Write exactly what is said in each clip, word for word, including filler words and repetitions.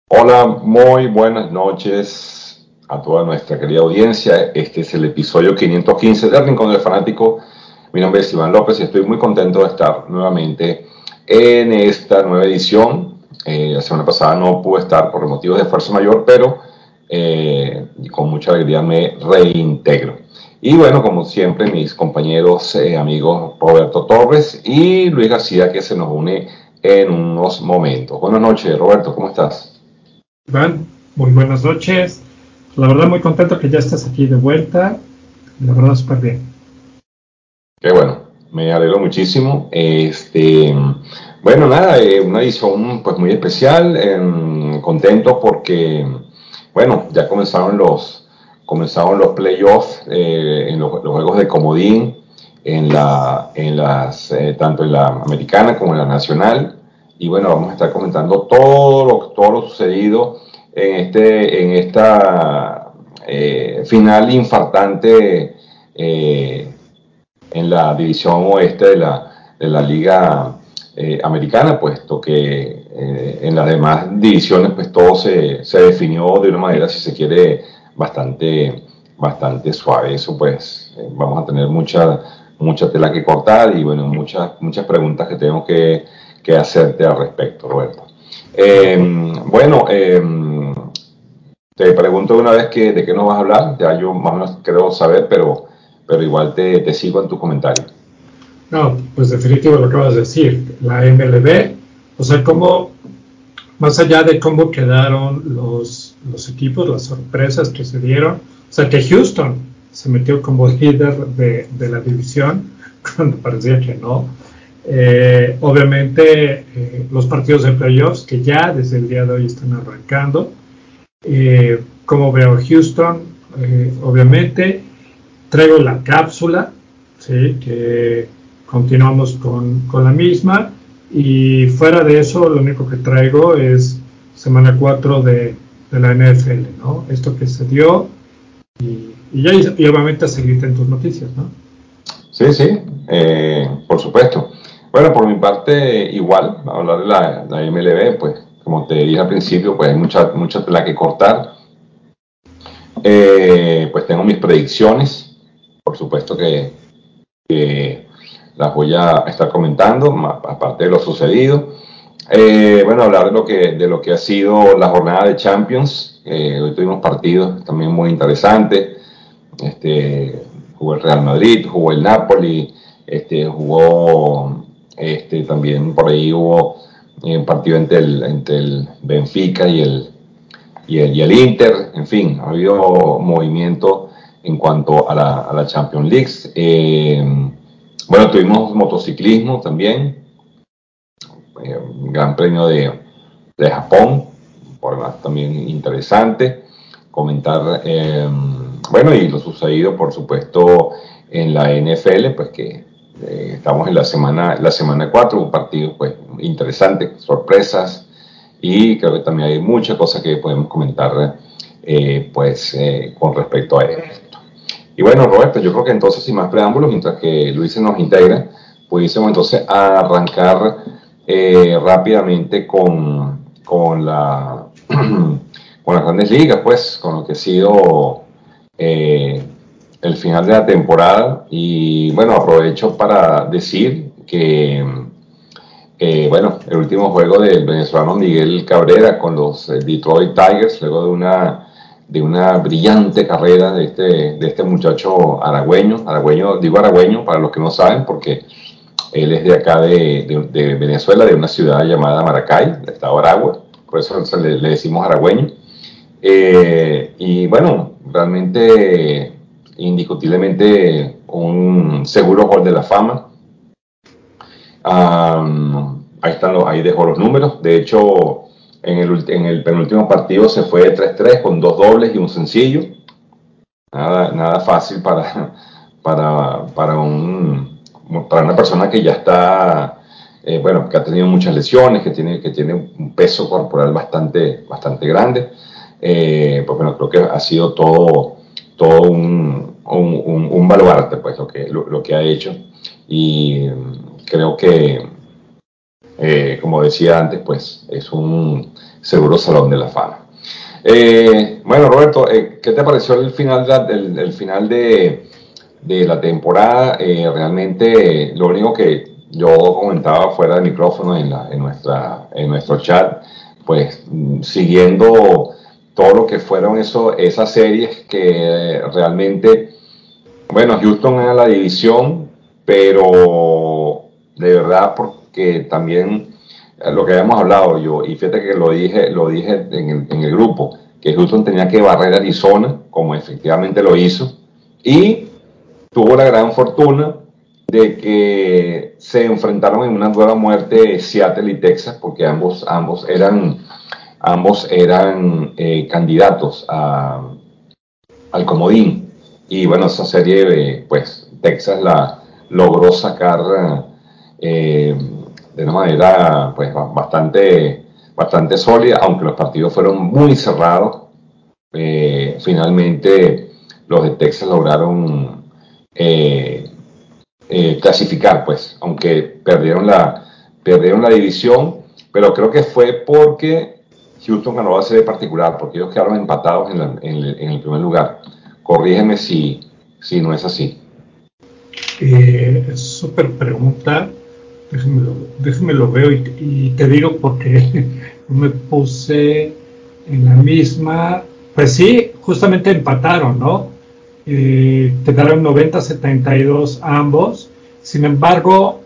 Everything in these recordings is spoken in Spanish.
Hola, muy buenas noches a toda nuestra querida audiencia. Este es el episodio quinientos quince de Rincón del Fanático. Mi nombre es Iván López y estoy muy contento de estar nuevamente en esta nueva edición. Eh, la semana pasada no pude estar por motivos de fuerza mayor, pero eh, con mucha alegría me reintegro. Y bueno, como siempre, mis compañeros, eh, amigos Roberto Torres y Luis García, que se nos une en unos momentos. Buenas noches, Roberto, ¿cómo estás? Iván, muy buenas noches. La verdad muy contento que ya estés aquí de vuelta. La verdad súper bien. Qué bueno, me alegro muchísimo. Este, bueno, nada, eh, una edición pues muy especial, eh, contento porque, bueno, ya comenzaron los, comenzaron los playoffs eh, en los, los juegos de comodín, en la, en las, eh, tanto en la americana como en la nacional. Y bueno, vamos a estar comentando todo lo, todo lo sucedido en, este, en esta eh, final infartante. Eh, en la división oeste de la, de la Liga eh, Americana, puesto que eh, en las demás divisiones pues todo se, se, definió de una manera, si se quiere, bastante, bastante suave. Eso pues eh, vamos a tener mucha, mucha tela que cortar y bueno, muchas, muchas preguntas que tengo que, que hacerte al respecto, Roberto. Eh, bueno, eh, te pregunto de una vez que, de qué nos vas a hablar, ya yo más o menos creo saber, pero, pero igual te, te sigo en tu comentario. No, pues definitivo lo que acabas de decir. La M L B, o sea, cómo, más allá de cómo quedaron los, los equipos, las sorpresas que se dieron, o sea, que Houston se metió como líder de, de la división, cuando parecía que no. Eh, obviamente, eh, los partidos de playoffs que ya desde el día de hoy están arrancando. Eh, como veo Houston, eh, obviamente, traigo la cápsula, ¿sí? Que continuamos con, con la misma, y fuera de eso lo único que traigo es semana cuatro de, de la N F L, ¿no? Esto que se dio, y, y ya y obviamente a seguirte en tus noticias, ¿no? Sí, sí, eh, por supuesto. Bueno, por mi parte, igual, hablar de la, la M L B, pues, como te dije al principio, pues hay mucha, mucha tela que cortar. Eh, pues tengo mis predicciones, por supuesto que, que las voy a estar comentando, más, aparte de lo sucedido. Eh, bueno, hablar de lo, que, de lo que ha sido la jornada de Champions. Eh, hoy tuvimos partidos también muy interesantes. Este, jugó el Real Madrid, jugó el Napoli, este, jugó este, también por ahí hubo un partido entre el, entre el Benfica y el, y, el, y el Inter, en fin, ha habido movimiento en cuanto a la, a la Champions League. Eh, bueno, tuvimos motociclismo también, eh, un gran premio de, de Japón, por más también interesante, comentar, eh, bueno, y lo sucedido, por supuesto, en la N F L, pues que eh, estamos en la semana, la semana cuatro, un partido pues interesante, sorpresas, y creo que también hay muchas cosas que podemos comentar, eh, pues, eh, con respecto a esto. Y bueno, Roberto, yo creo que entonces, sin más preámbulos, mientras que Luis se nos integra, pudiésemos entonces arrancar eh, rápidamente con, con, la, con las grandes ligas, pues, con lo que ha sido eh, el final de la temporada. Y bueno, aprovecho para decir que, eh, bueno, el último juego del venezolano Miguel Cabrera con los eh, Detroit Tigers, luego de una de una brillante carrera de este, de este muchacho aragüeño, aragüeño, digo aragüeño para los que no saben, porque él es de acá de, de, de Venezuela, de una ciudad llamada Maracay, del estado de Aragua, por eso le, le decimos aragüeño. Eh, y bueno, realmente, indiscutiblemente, un seguro gol de la fama. Um, ahí, están los, ahí dejo los números. De hecho, en el, en el penúltimo partido se fue tres tres con dos dobles y un sencillo. Nada, nada fácil para, para, para, un, para una persona que ya está, eh, bueno, que ha tenido muchas lesiones, que tiene, que tiene un peso corporal bastante, bastante grande. Eh, pues bueno, creo que ha sido todo, todo un, un, un, un baluarte, pues, lo que, lo, lo que ha hecho. Y creo que, eh, como decía antes, pues es un seguro salón de la fama. Eh, bueno, Roberto, eh, ¿qué te pareció el final de, el, el final de, de la temporada? Eh, realmente lo único que yo comentaba fuera del micrófono en, la, en, nuestra, en nuestro chat, pues siguiendo todo lo que fueron eso, esas series que realmente, bueno, Houston era la división, pero de verdad porque también lo que habíamos hablado yo, y fíjate que lo dije, lo dije en el, en el grupo, que Houston tenía que barrer a Arizona, como efectivamente lo hizo, y tuvo la gran fortuna de que se enfrentaron en una nueva muerte Seattle y Texas, porque ambos, ambos eran, ambos eran eh, candidatos a, al comodín. Y bueno, esa serie, eh, pues Texas la logró sacar eh, de una manera pues bastante, bastante sólida, aunque los partidos fueron muy cerrados. Eh, finalmente los de Texas lograron eh, eh, clasificar, pues, aunque perdieron la, perdieron la división, pero creo que fue porque Houston ganó la serie particular, porque ellos quedaron empatados en, la, en, el, en el primer lugar. Corrígeme si, si no es así. Eh, es súper pregunta. Déjame lo, déjame lo veo y, y te digo porque me puse en la misma. Pues sí, justamente empataron, ¿no? Eh, quedaron noventa setenta y dos ambos. Sin embargo,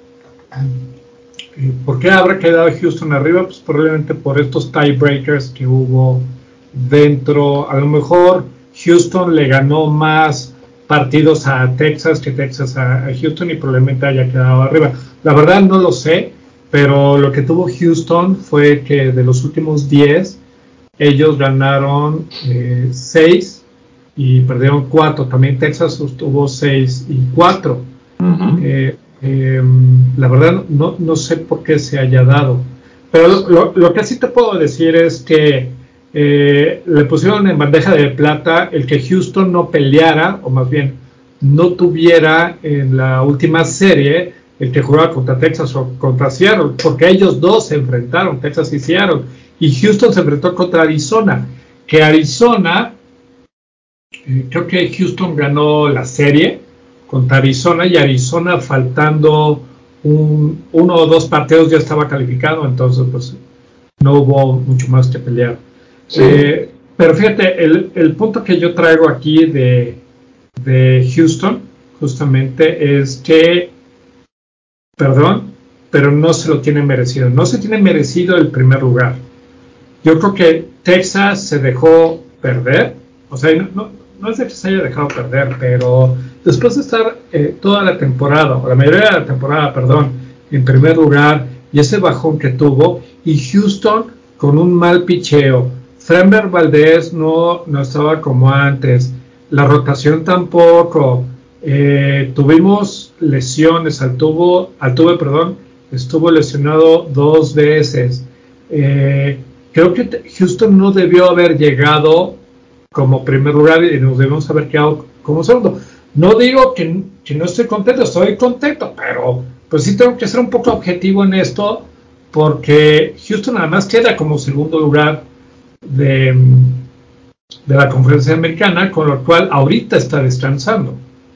eh, ¿por qué habrá quedado Houston arriba? Pues probablemente por estos tiebreakers que hubo dentro. A lo mejor Houston le ganó más partidos a Texas que Texas a, a Houston y probablemente haya quedado arriba. La verdad no lo sé, pero lo que tuvo Houston fue que de los últimos diez, ellos ganaron seis y perdieron cuatro. También Texas tuvo seis y cuatro. Uh-huh. Eh, eh, la verdad no, no sé por qué se haya dado. Pero lo, lo, lo que sí te puedo decir es que eh, le pusieron en bandeja de plata el que Houston no peleara, o más bien no tuviera en la última serie el que jugaba contra Texas o contra Seattle, porque ellos dos se enfrentaron, Texas y Seattle, y Houston se enfrentó contra Arizona, que Arizona, eh, creo que Houston ganó la serie contra Arizona, y Arizona faltando un, uno o dos partidos ya estaba calificado, entonces pues no hubo mucho más que pelear. Sí. Eh, pero fíjate, el, el punto que yo traigo aquí de, de Houston justamente es que, perdón, pero no se lo tiene merecido, no se tiene merecido el primer lugar. Yo creo que Texas se dejó perder, o sea, no, no, no es de que se haya dejado perder, pero después de estar eh, toda la temporada, o la mayoría de la temporada, perdón, en primer lugar, y ese bajón que tuvo, y Houston con un mal picheo, Framber Valdez no, no estaba como antes, la rotación tampoco, eh, tuvimos lesiones, Altuve, Altuve, perdón, estuvo lesionado dos veces, eh, creo que Houston no debió haber llegado como primer lugar y nos debemos haber quedado como segundo. No digo que, que no estoy contento, estoy contento, pero pues sí tengo que ser un poco objetivo en esto, porque Houston además queda como segundo lugar de, de la conferencia americana, con lo cual ahorita está descansando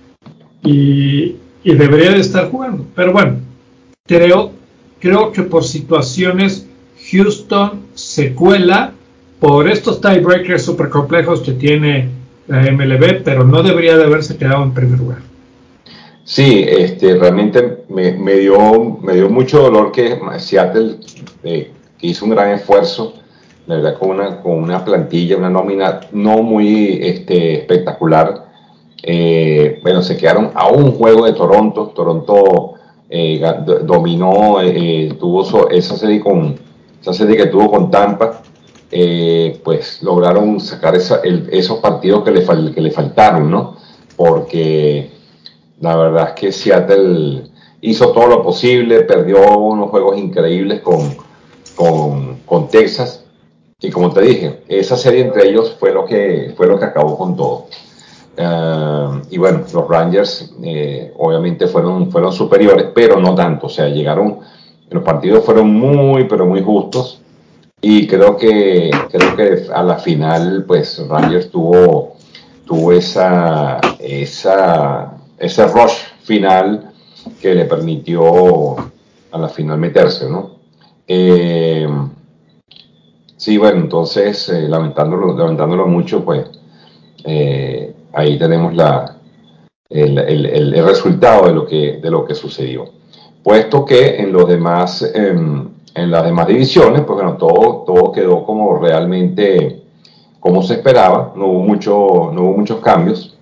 y, y debería de estar jugando. Pero bueno, creo, creo que por situaciones Houston se cuela por estos tiebreakers super complejos que tiene la M L B, pero no debería de haberse quedado en primer lugar. Sí, este, realmente me, me, dio, me dio mucho dolor que Seattle, eh, que hizo un gran esfuerzo, la verdad, con una, con una plantilla, una nómina no muy este, espectacular. Eh, bueno, se quedaron a un juego de Toronto. Toronto eh, dominó, eh, tuvo so, esa serie con esa serie que tuvo con Tampa. Eh, pues lograron sacar esa, el, esos partidos que le, que le faltaron, ¿no? Porque la verdad es que Seattle hizo todo lo posible, perdió unos juegos increíbles con, con, con Texas. Y como te dije, esa serie entre ellos fue lo que, fue lo que acabó con todo. Uh, y bueno, los Rangers eh, obviamente fueron, fueron superiores, pero no tanto. O sea, llegaron, Los partidos fueron muy, pero muy justos. Y creo que, creo que a la final, pues Rangers tuvo, tuvo esa, esa, ese rush final que le permitió a la final meterse, ¿no? Eh, sí, bueno, entonces, eh, lamentándolo, lamentándolo mucho, pues eh, ahí tenemos la, el, el, el, el, resultado de lo, que, de lo que sucedió. Puesto que en los demás, en, en las demás divisiones, pues bueno, todo, todo quedó como realmente como se esperaba, no hubo, mucho, no hubo muchos cambios.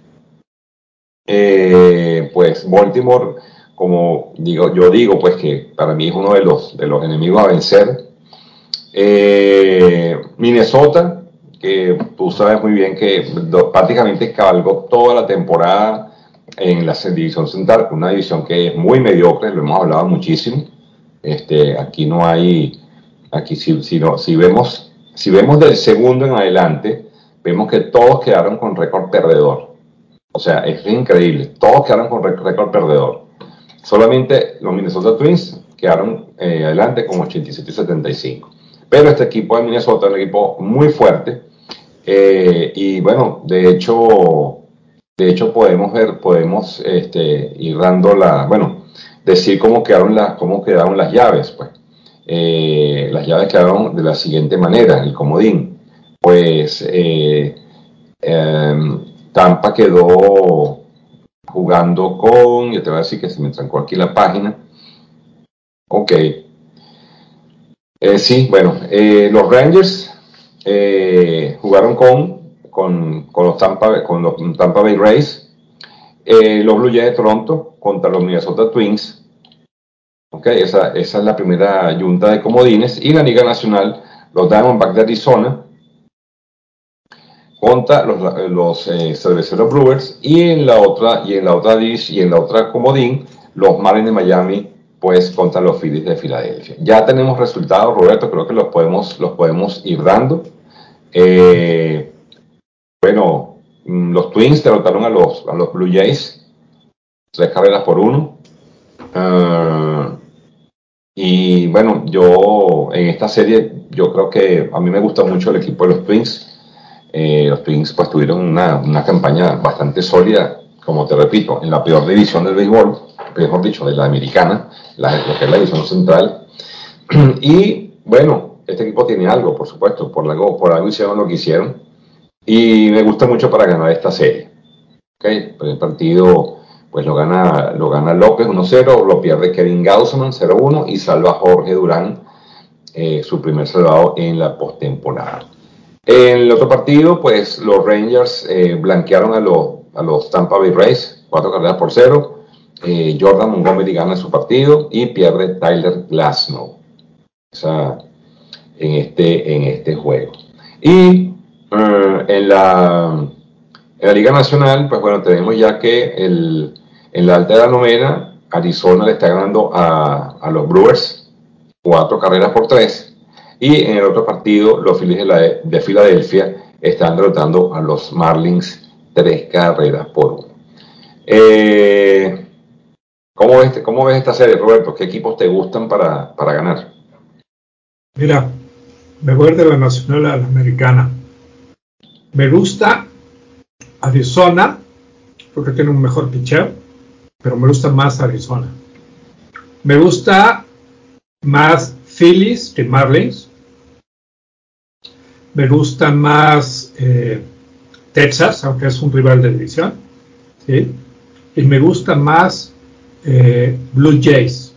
Eh, pues Baltimore, como digo, yo digo, pues que para mí es uno de los, de los enemigos a vencer. Eh, Minnesota, que tú sabes muy bien que do, prácticamente cabalgó toda la temporada en la división central, una división que es muy mediocre, lo hemos hablado muchísimo. Este, aquí no hay, aquí si, si, no, si, vemos, si vemos del segundo en adelante, vemos que todos quedaron con récord perdedor. O sea, es increíble, todos quedaron con récord perdedor. Solamente los Minnesota Twins quedaron eh, adelante con ochenta y siete y setenta y cinco. Pero este equipo de Minnesota es un equipo muy fuerte. Eh, y bueno, de hecho, de hecho podemos ver, podemos este, ir dando la, bueno, decir cómo quedaron, la, cómo quedaron las llaves, pues. Eh, las llaves quedaron de la siguiente manera, el comodín. Pues eh, eh, Tampa quedó jugando con, ya te voy a decir que se me trancó aquí la página. Ok. Eh, sí, bueno, eh, los Rangers eh, jugaron con, con, con, los Tampa, con los Tampa Bay Rays, eh, los Blue Jays de Toronto contra los Minnesota Twins. Okay, esa, esa es la primera junta de comodines. Y la Liga Nacional, los Diamondbacks de Arizona contra los, los eh, Cerveceros Brewers. Y en la otra, y en la otra dish, y en la otra comodín, los Marlins de Miami pues contra los Phillies de Filadelfia. Ya tenemos resultados, Roberto, creo que los podemos, los podemos ir dando. Eh, bueno, los Twins derrotaron a los, a los Blue Jays, tres carreras por uno. Uh, y bueno, yo en esta serie, yo creo que a mí me gusta mucho el equipo de los Twins. Eh, los Twins pues tuvieron una, una campaña bastante sólida, como te repito, en la peor división del béisbol, mejor dicho, de la americana, la, lo que es la división central. Y bueno, este equipo tiene algo, por supuesto, por algo, por algo hicieron lo que hicieron. Y me gusta mucho para ganar esta serie. ¿Okay? El partido pues lo gana, lo gana López uno cero, lo pierde Kevin Gausman cero uno y salva Jorge Durán, eh, su primer salvado en la postemporada. En el otro partido, pues los Rangers eh, blanquearon a, lo, a los Tampa Bay Rays, cuatro carreras por cero. Eh, Jordan Montgomery gana su partido y pierde Tyler Glasnow, o sea, en, este, en este juego. Y uh, en, la, en la Liga Nacional, pues bueno, tenemos ya que el, en la alta de la novena, Arizona le está ganando a, a los Brewers cuatro carreras por tres. Y en el otro partido, los Phillies de, la, de Filadelfia están derrotando a los Marlins tres carreras por uno. Eh, ¿cómo, ves, ¿Cómo ves esta serie, Roberto? ¿Qué equipos te gustan para, para ganar? Mira, me voy de la nacional a la americana. Me gusta Arizona porque tiene un mejor pitcher, pero me gusta más Arizona. Me gusta más Phillies que Marlins. Me gusta más eh, Texas, aunque es un rival de división, ¿sí? Y me gusta más eh, Blue Jays.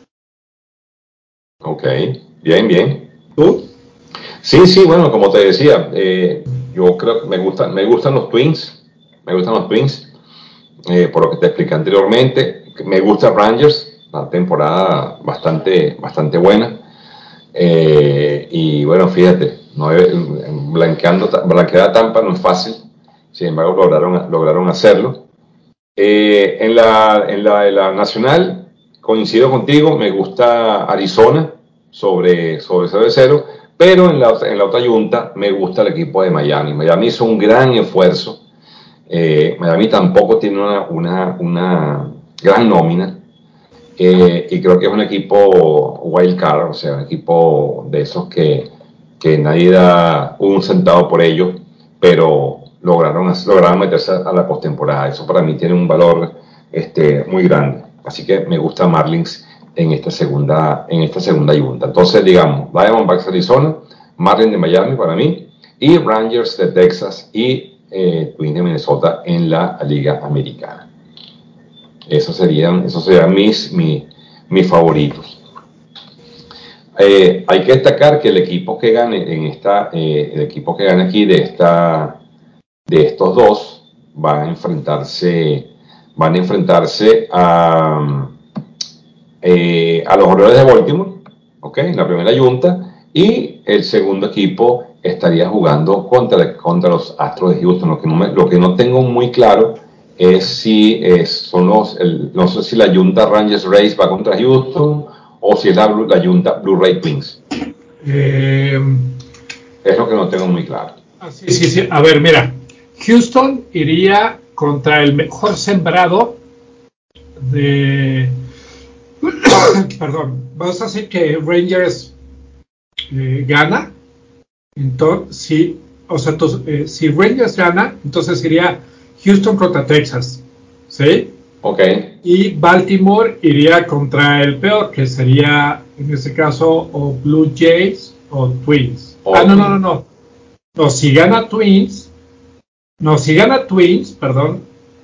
Ok, bien, bien. ¿Tú? Sí, sí, bueno, como te decía, eh, yo creo que me gustan, me gustan los Twins, me gustan los Twins, eh, por lo que te expliqué anteriormente. Me gusta Rangers, una temporada bastante, bastante buena. Eh, y bueno, fíjate, no, blanqueando, blanquear a Tampa no es fácil, sin embargo lograron, lograron hacerlo. Eh, en, la, en, la, en la nacional, coincido contigo, me gusta Arizona sobre, sobre cero de cero, pero en la, en la otra junta me gusta el equipo de Miami. Miami hizo un gran esfuerzo. Eh, Miami tampoco tiene una, una, una gran nómina. Eh, y creo que es un equipo wild card, o sea, un equipo de esos que, que nadie da un centavo por ellos, pero lograron, lograron meterse a la postemporada. Eso para mí tiene un valor este, muy grande. Así que me gusta Marlins en esta segunda, en esta segunda yunta. Entonces, digamos, Diamondbacks Arizona, Marlins de Miami para mí, y Rangers de Texas y eh, Twins de Minnesota en la Liga Americana. Esos serían, esos serían mis, mis, mis favoritos. Eh, hay que destacar que el equipo que gane en esta, eh, el equipo que gane aquí de esta, de estos dos, van a enfrentarse, van a enfrentarse a, eh, a los Orioles de Baltimore, ¿ok? En la primera yunta, y el segundo equipo estaría jugando contra, contra los Astros de Houston. Lo que no, me, lo que no tengo muy claro es si es, son los, el, no sé si la yunta Rangers Rays va contra Houston o si es la, la yunta Blue-Ray Twins. Eh, es lo que no tengo muy claro. Ah, sí, sí, sí. A ver, mira, Houston iría contra el mejor sembrado de... Perdón, vamos a decir que Rangers eh, gana. Entonces, sí, o sea, tos, eh, si Rangers gana, entonces iría Houston contra Texas, ¿sí? Ok. Y Baltimore iría contra el peor, que sería, en este caso, o Blue Jays o Twins. O ah, no, Twins. no, no, no. No, si gana Twins, no, si gana Twins, perdón,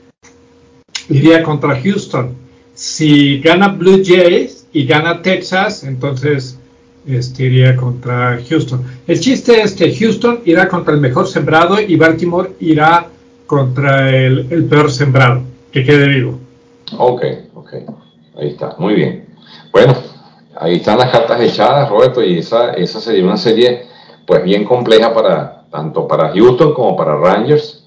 iría contra Houston. Si gana Blue Jays y gana Texas, entonces este, iría contra Houston. El chiste es que Houston irá contra el mejor sembrado y Baltimore irá contra el, el peor sembrado, que quede vivo. Ok, ok. Ahí está, muy bien. Bueno, ahí están las cartas echadas, Roberto, y esa, esa sería una serie pues bien compleja para tanto para Houston como para Rangers,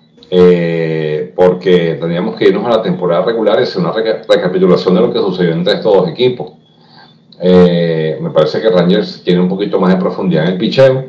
eh, porque tendríamos que irnos a la temporada regular y hacer una reca recapitulación de lo que sucedió entre estos dos equipos. Eh, me parece que Rangers tiene un poquito más de profundidad en el picheo,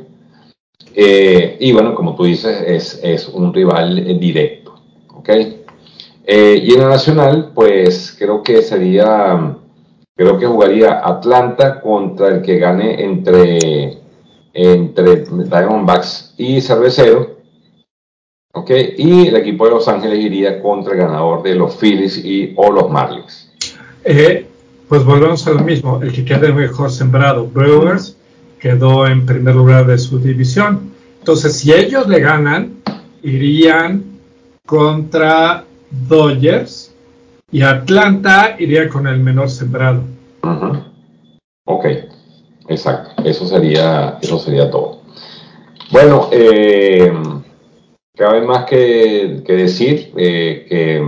eh, y bueno, como tú dices, es, es un rival eh, directo, ¿ok? Eh, y en la nacional, pues creo que sería, creo que jugaría Atlanta contra el que gane entre, entre Diamondbacks y Cervecero, ¿ok? Y el equipo de Los Ángeles iría contra el ganador de los Phillies y o los Marlins. Eh, pues volvemos a lo mismo, el que quede mejor sembrado, Brewers, quedó en primer lugar de su división. Entonces, si ellos le ganan, irían contra Dodgers y Atlanta iría con el menor sembrado. Uh-huh. Ok, exacto, eso sería, eso sería todo. Bueno, eh, cabe más que, que decir eh, que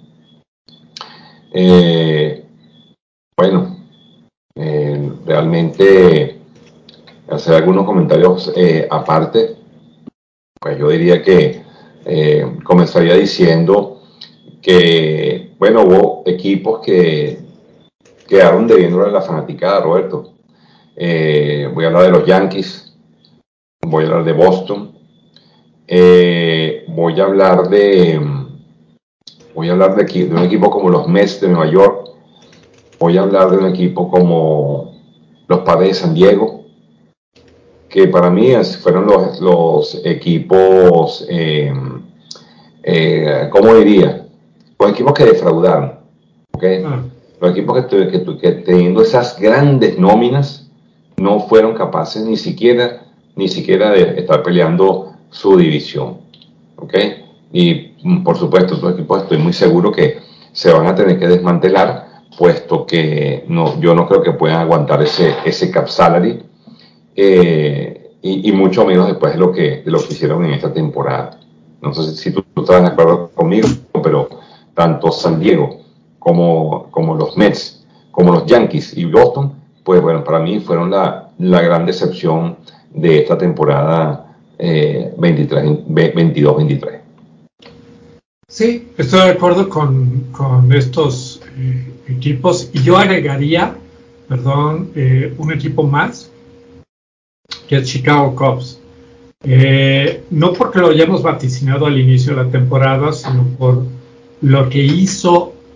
eh, bueno, eh, realmente hacer algunos comentarios eh, aparte, pues yo diría que eh, comenzaría diciendo que, bueno, hubo equipos que quedaron debiendo a la fanaticada, Roberto. Eh, voy a hablar de los Yankees, voy a hablar de Boston, eh, voy a hablar de, voy a hablar de, de un equipo como los Mets de Nueva York, voy a hablar de un equipo como los Padres de San Diego, que para mí fueron los, los equipos, eh, eh, ¿cómo diría? Los equipos que defraudaron, ¿okay? Ah. Los equipos que, que, que teniendo esas grandes nóminas no fueron capaces ni siquiera, ni siquiera de estar peleando su división, ¿ok? Y por supuesto, estos equipos estoy muy seguro que se van a tener que desmantelar, puesto que no, yo no creo que puedan aguantar ese, ese cap salary. Eh, y, y mucho menos después de lo que, de lo que hicieron en esta temporada. No sé si tú, tú estás de acuerdo conmigo, pero tanto San Diego como, como los Mets, como los Yankees y Boston, pues bueno, para mí fueron la, la gran decepción de esta temporada eh, veintidós veintitrés. Sí, estoy de acuerdo con, con estos eh, equipos y yo agregaría, perdón, eh, un equipo más, que es Chicago Cubs. Eh, no porque lo hayamos vaticinado al inicio de la temporada, sino por lo que hizo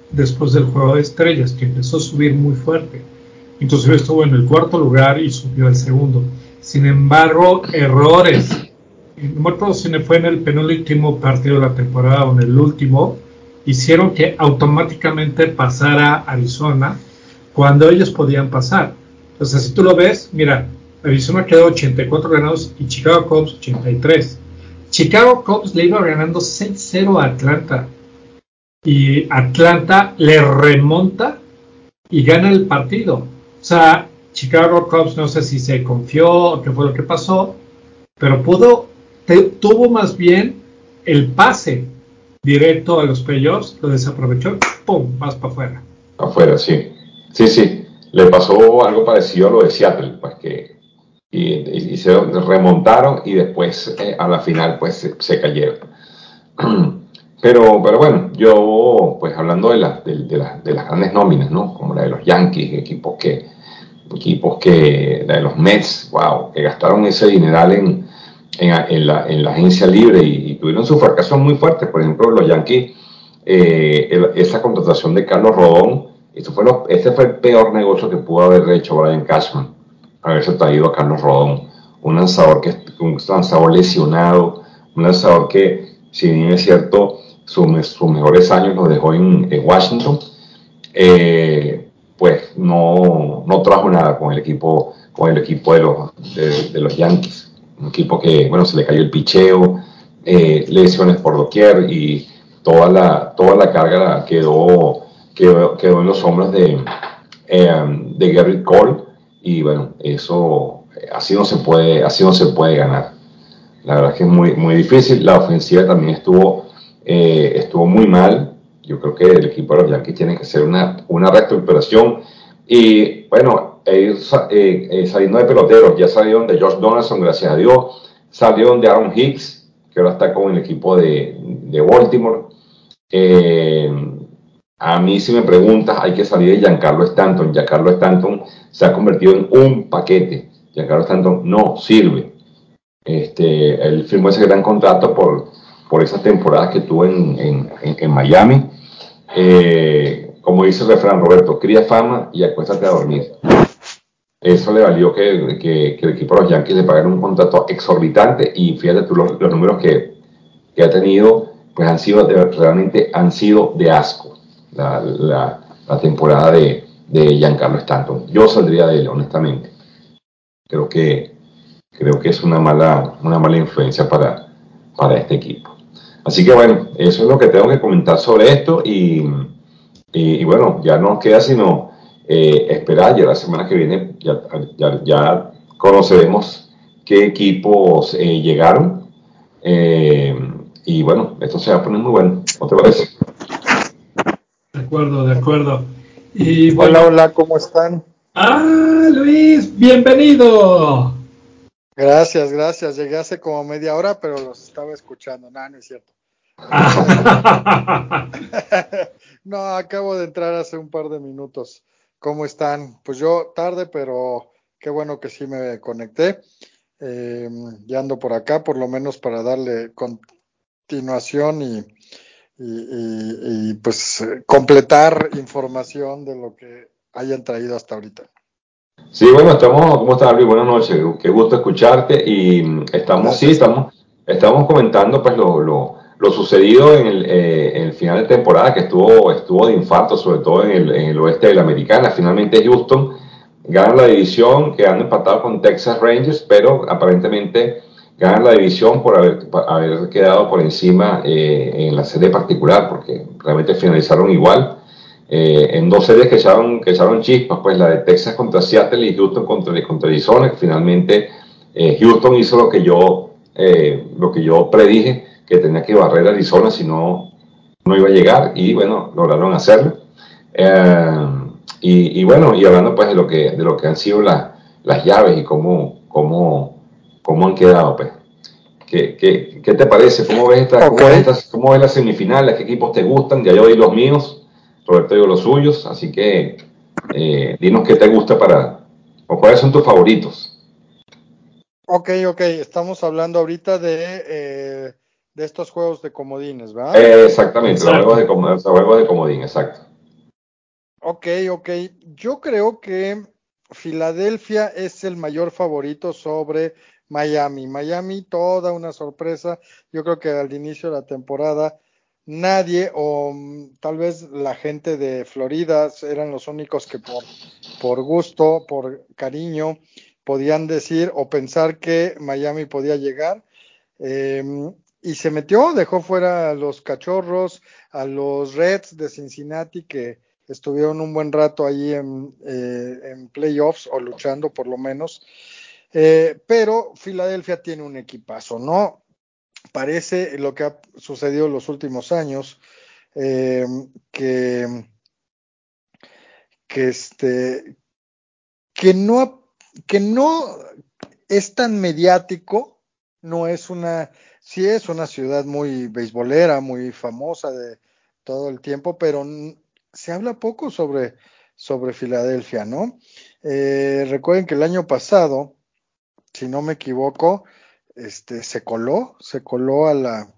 después del juego de estrellas, que empezó a subir muy fuerte. Inclusive estuvo en el cuarto lugar y subió al segundo. Sin embargo, errores. No me acuerdo si fue en el penúltimo partido de la temporada o en el último, hicieron que automáticamente pasara Arizona cuando ellos podían pasar. O sea, si tú lo ves, mira, Arizona quedó ochenta y cuatro ganados y Chicago Cubs ochenta y tres. Chicago Cubs le iba ganando seis cero a Atlanta. Y Atlanta le remonta y gana el partido. O sea, Chicago Cubs no sé si se confió o qué fue lo que pasó, pero pudo, te, tuvo más bien el pase directo a los playoffs, lo desaprovechó, ¡pum!, más para afuera. Afuera, sí. Sí, sí. Le pasó algo parecido a lo de Seattle, pues que y, y, y se remontaron y después eh, a la final pues se, se cayeron. Pero, pero bueno, yo pues hablando de, la, de, de, la, de las grandes nóminas, ¿no? Como la de los Yankees, equipos que, equipos que, la de los Mets, wow, que gastaron ese dineral en, en, en, la, en la agencia libre y, y tuvieron sus fracasos muy fuertes. Por ejemplo, los Yankees, eh, el, esa contratación de Carlos Rodón, eso fue lo, ese fue el peor negocio que pudo haber hecho Brian Cashman, haberse traído a Carlos Rodón, un lanzador, que, un lanzador lesionado, un lanzador que, si bien es cierto, sus, sus mejores años los dejó en, en Washington, eh, pues no, no trajo nada con el equipo, con el equipo de los, de, de los Yankees. Un equipo que, bueno, se le cayó el picheo, eh, lesiones por doquier y toda la, toda la carga quedó, quedó, quedó en los hombros de, eh, de Gerrit Cole y bueno, eso así no se puede, así no se puede ganar. La verdad es que es muy, muy difícil. La ofensiva también estuvo, eh, estuvo muy mal. Yo creo que el equipo de los Yankees tiene que hacer una, una reestructuración. Y bueno, eh, eh, saliendo de peloteros, ya salieron de Josh Donaldson, gracias a Dios. Salieron de Aaron Hicks, que ahora está con el equipo de, de Baltimore. Eh, a mí, si me preguntas, hay que salir de Giancarlo Stanton. Giancarlo Stanton se ha convertido en un paquete. Giancarlo Stanton no sirve. Este, él firmó ese gran contrato por, por esas temporadas que tuvo en, en, en, en Miami. Eh, como dice el refrán, Roberto, cría fama y acuéstate a dormir. Eso le valió que, que, que el equipo de los Yankees le pagara un contrato exorbitante y fíjate tú los, los números que, que ha tenido, pues han sido de, realmente han sido de asco la, la, la temporada de, de Giancarlo Stanton. Yo saldría de él, honestamente. Creo que creo que es una mala, una mala influencia para, para este equipo. Así que bueno, eso es lo que tengo que comentar sobre esto y, y, y bueno, ya no nos queda sino eh, esperar, ya la semana que viene ya, ya, ya conoceremos qué equipos eh, llegaron eh, y bueno, esto se va a poner muy bueno, ¿no te parece? De acuerdo, de acuerdo. Y Hola, bueno, hola, ¿cómo están? ¡ah, Luis! ¡Bienvenido! Gracias, gracias. Llegué hace como media hora, pero los estaba escuchando. No, no es cierto. No, acabo de entrar hace un par de minutos. ¿Cómo están? Pues yo tarde, pero qué bueno que sí me conecté. Eh, ya ando por acá, por lo menos para darle continuación y, y, y, y pues completar información de lo que hayan traído hasta ahorita. Sí, bueno, estamos, ¿cómo estás, Luis? Buenas noches, qué gusto escucharte y estamos, sí, Gracias. estamos, estamos comentando pues lo, lo, lo sucedido en el, eh, en el final de temporada que estuvo, estuvo de infarto, sobre todo en el, en el oeste de la Americana. Finalmente Houston gana la división, quedando empatado con Texas Rangers, pero aparentemente ganan la división por haber, por haber quedado por encima eh, en la serie particular, porque realmente finalizaron igual. Eh, en dos series que echaron, que echaron chispas, pues la de Texas contra Seattle y Houston contra, contra Arizona, que finalmente eh, Houston hizo lo que yo eh, lo que yo predije, que tenía que barrer a Arizona, si no, no iba a llegar, y bueno, lograron hacerlo. Eh, y, y bueno, y hablando pues de lo que, de lo que han sido la, las llaves y cómo, cómo, cómo han quedado, pues. ¿Qué, qué, qué te parece? ¿Cómo ves, esta, Ok. cómo, ves estas, ¿Cómo ves las semifinales? ¿Qué equipos te gustan? Ya yo di los míos, Roberto dio los suyos, así que eh, dinos qué te gusta para, o cuáles son tus favoritos. Ok, ok, estamos hablando ahorita de, eh, de estos juegos de comodines, ¿verdad? Eh, exactamente, los juegos Exacto. de, los juegos de comodín, exacto. Ok, ok. Yo creo que Filadelfia es el mayor favorito sobre Miami. Miami, toda una sorpresa. Yo creo que al inicio de la temporada nadie o mm, tal vez la gente de Florida eran los únicos que por, por gusto, por cariño, podían decir o pensar que Miami podía llegar. Eh, y se metió, dejó fuera a los Cachorros, a los Reds de Cincinnati que estuvieron un buen rato ahí en, eh, en playoffs o luchando por lo menos. Eh, pero Filadelfia tiene un equipazo, ¿no? Parece lo que ha sucedido en los últimos años, eh, que, que, este, que, no, que no es tan mediático, no es una, sí es una ciudad muy beisbolera, muy famosa de todo el tiempo, pero se habla poco sobre, sobre Filadelfia, ¿no? Eh, recuerden que el año pasado, si no me equivoco, este, se coló, se coló a la,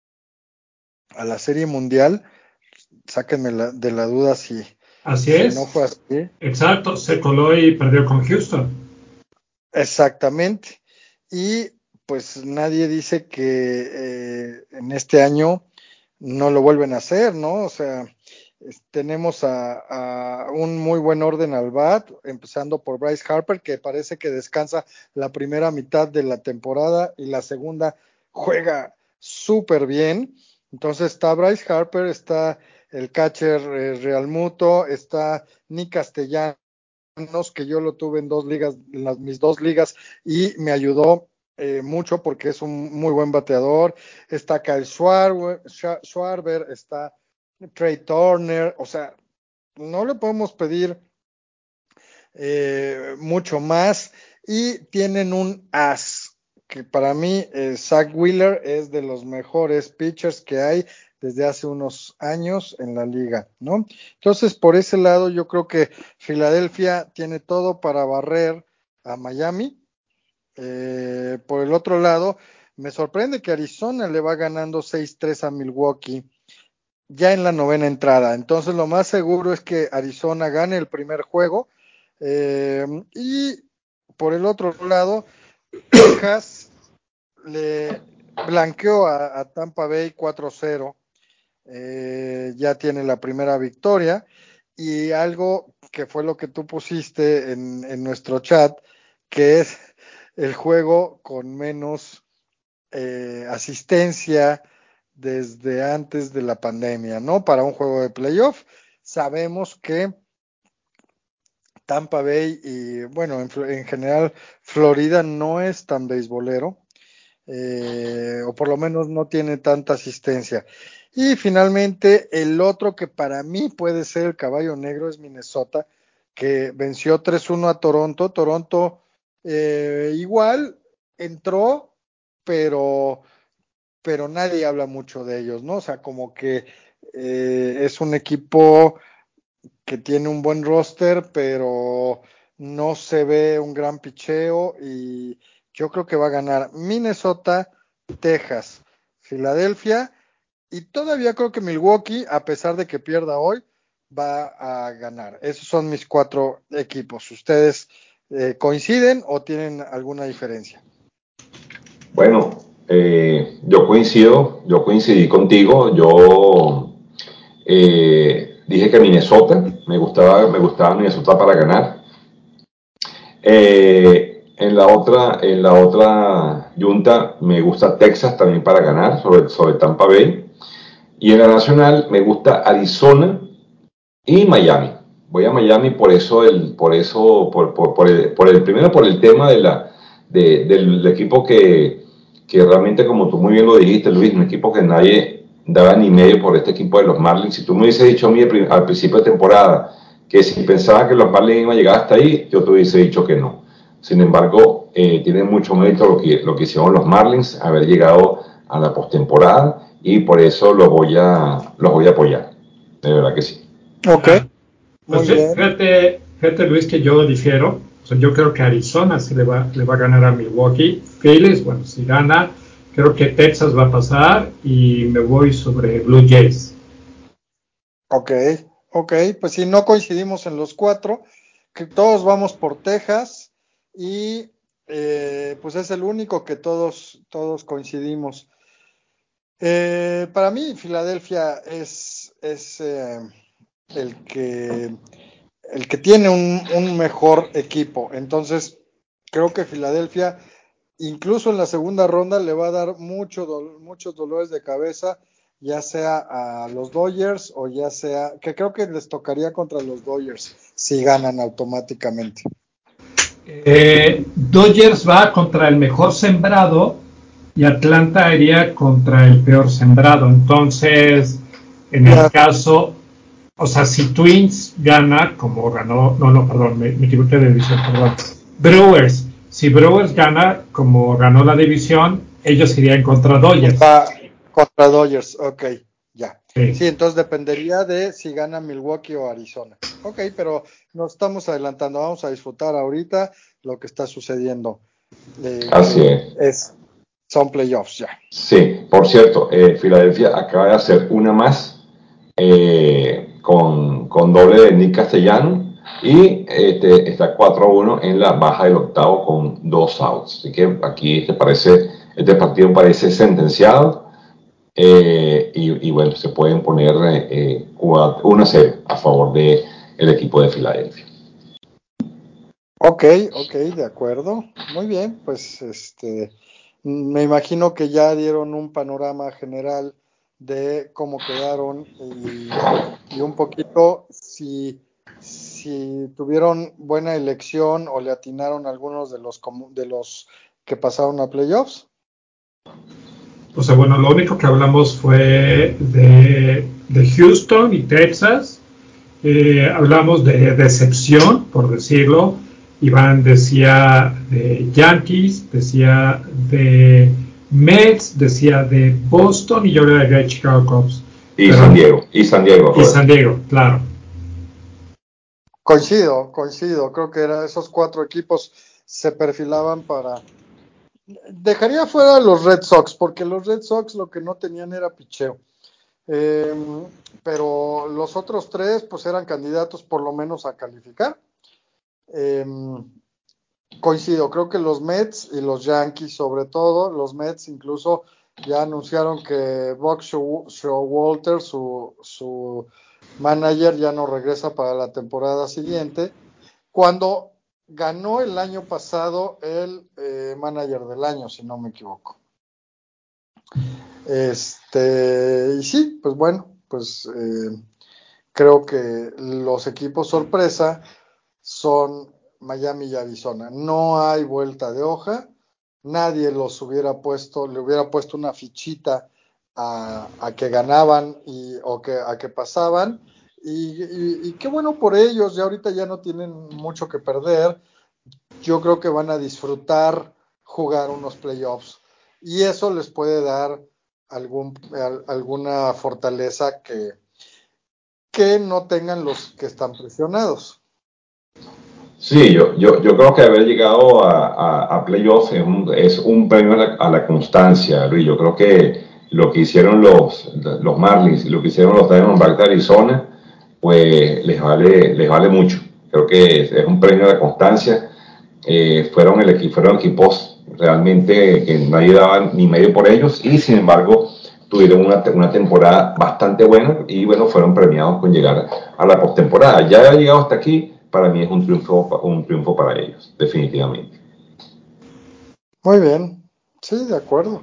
a la Serie Mundial. Sáquenme la, de la duda si, Así si no es, fue así. exacto, se coló y perdió con Houston. Exactamente. Y pues nadie dice que eh, en este año no lo vuelven a hacer, ¿no? O sea, es, tenemos a, a, un muy buen orden al bat, empezando por Bryce Harper, que parece que descansa la primera mitad de la temporada y la segunda juega súper bien. Entonces está Bryce Harper, está el catcher eh, Real Muto, está Nick Castellanos, que yo lo tuve en dos ligas, en las, mis dos ligas, y me ayudó eh, mucho porque es un muy buen bateador. Está Kyle Schwarber, Schwarber, está Trey Turner, o sea, no le podemos pedir eh, mucho más. Y tienen un as, que para mí eh, Zach Wheeler es de los mejores pitchers que hay desde hace unos años en la liga, ¿no? Entonces, por ese lado, yo creo que Filadelfia tiene todo para barrer a Miami. Eh, por el otro lado, me sorprende que Arizona le va ganando seis tres a Milwaukee ya en la novena entrada. Entonces, lo más seguro es que Arizona gane el primer juego. Eh, y por el otro lado, Texas le blanqueó a, a Tampa Bay cuatro cero. Eh, ya tiene la primera victoria. Y algo que fue lo que tú pusiste en, en nuestro chat, que es el juego con menos eh, asistencia desde antes de la pandemia, ¿no? Para un juego de playoff. Sabemos que Tampa Bay y, bueno, en, en general Florida no es tan beisbolero, eh, o por lo menos no tiene tanta asistencia. Y finalmente, el otro que para mí puede ser el caballo negro es Minnesota, que venció tres uno a Toronto. Toronto eh, igual entró, pero, pero nadie habla mucho de ellos, ¿no? O sea, como que eh, es un equipo que tiene un buen roster, pero no se ve un gran picheo y yo creo que va a ganar Minnesota, Texas, Filadelfia y todavía creo que Milwaukee, a pesar de que pierda hoy, va a ganar. Esos son mis cuatro equipos. ¿Ustedes eh, coinciden o tienen alguna diferencia? Bueno, eh, yo coincido, yo coincidí contigo, yo eh, dije que Minnesota, me gustaba, me gustaba Minnesota para ganar. Eh, en la otra, en la otra junta me gusta Texas también para ganar sobre, sobre Tampa Bay. Y en la nacional me gusta Arizona y Miami. Voy a Miami por eso, el, por eso, por, por, por, el, por el primero por el tema de la, de, del equipo que, que realmente, como tú muy bien lo dijiste, Luis, un equipo que nadie daba ni medio por este equipo de los Marlins. Si tú me hubiese dicho a mí al principio de temporada que si pensaba que los Marlins iban a llegar hasta ahí, yo te hubiese dicho que no. Sin embargo, eh, tiene mucho mérito lo que, lo que hicieron los Marlins, haber llegado a la postemporada, y por eso los voy a, los voy a apoyar. De verdad que sí. Ok, Ah, muy pues bien. fíjate, fíjate Luis que yo difiero. O sea, yo creo que Arizona se le va, le va a ganar a Milwaukee. Phillies, bueno, si gana, creo que Texas va a pasar y me voy sobre Blue Jays. Ok, Ok, pues si no coincidimos en los cuatro, que todos vamos por Texas y eh, pues es el único que todos, todos coincidimos. Eh, para mí, Filadelfia es, es eh, el que el que tiene un, un mejor equipo. Entonces, creo que Filadelfia, incluso en la segunda ronda, le va a dar mucho do, muchos dolores de cabeza, ya sea a los Dodgers o ya sea, que creo que les tocaría contra los Dodgers si ganan automáticamente. Eh, Dodgers va contra el mejor sembrado y Atlanta iría contra el peor sembrado. Entonces, en el Ya. caso, o sea, si Twins gana, como ganó, no, no, perdón, me, me equivoqué de división, perdón. Brewers, si Brewers gana, como ganó la división, ellos irían contra Dodgers. Va contra Dodgers, ok, ya. Sí. Sí, entonces dependería de si gana Milwaukee o Arizona. Ok, pero nos estamos adelantando, vamos a disfrutar ahorita lo que está sucediendo. Eh, Así que es. es, son playoffs ya. Sí, por cierto, eh, Filadelfia acaba de hacer una más eh, con, con doble de Nick Castellano y este, está cuatro a uno en la baja del octavo con dos outs. Así que aquí este, parece, este partido parece sentenciado eh, y, y bueno, se pueden poner eh, uno a cero a favor del de equipo de Filadelfia. Ok, ok, de acuerdo. Muy bien, pues este, me imagino que ya dieron un panorama general de cómo quedaron y, y un poquito si, si tuvieron buena elección o le atinaron algunos de los de los que pasaron a playoffs. O sea, bueno, lo único que hablamos fue de, de Houston y Texas. Eh, hablamos de decepción, por decirlo. Iván decía de Yankees, decía de Mets, decía de Boston y yo le agregué Chicago Cubs. Y Pero, San Diego, y San Diego. Y San Diego, claro. Coincido, coincido. Creo que era, esos cuatro equipos se perfilaban para... Dejaría fuera a los Red Sox, porque los Red Sox lo que no tenían era picheo. Eh, pero los otros tres, pues eran candidatos por lo menos a calificar. Eh, coincido, creo que los Mets y los Yankees, sobre todo, los Mets incluso ya anunciaron que Buck Showalter, su, su manager, ya no regresa para la temporada siguiente, cuando ganó el año pasado el eh, manager del año, si no me equivoco. Este, y sí, pues bueno, pues eh, creo que los equipos sorpresa son Miami y Arizona. No hay vuelta de hoja. Nadie los hubiera puesto, le hubiera puesto una fichita a, a que ganaban y, o que, a que pasaban. Y, y, y qué bueno por ellos, ya ahorita ya no tienen mucho que perder. Yo creo que van a disfrutar jugar unos playoffs. Y eso les puede dar algún, alguna fortaleza que, que no tengan los que están presionados. Sí, yo, yo, yo creo que haber llegado a, a, a playoffs es un, es un premio a la, a la constancia, Luis. Yo creo que lo que hicieron los, los Marlins y lo que hicieron los Diamondbacks de Arizona, pues les vale, les vale mucho. Creo que es, es un premio a la constancia. Eh, fueron, el, fueron equipos realmente que nadie daba ni medio por ellos y sin embargo tuvieron una, una temporada bastante buena y bueno, fueron premiados con llegar a la postemporada. Ya haber llegado hasta aquí, para mí es un triunfo, un triunfo para ellos, definitivamente. Muy bien, sí, de acuerdo.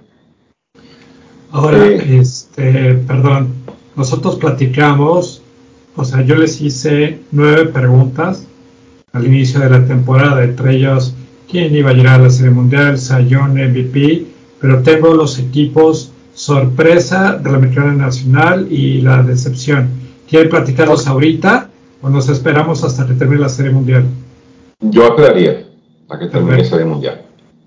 Ahora, Eh, este, perdón, nosotros platicamos, o sea, yo les hice nueve preguntas al inicio de la temporada, entre ellos quién iba a llegar a la Serie Mundial, Sayón, M V P, pero tengo los equipos sorpresa de la Americana Nacional y la decepción. ¿Quieren platicarlos Okay. ahorita o nos esperamos hasta que termine la Serie Mundial? Yo esperaría a que termine la Perfecto. Serie Mundial.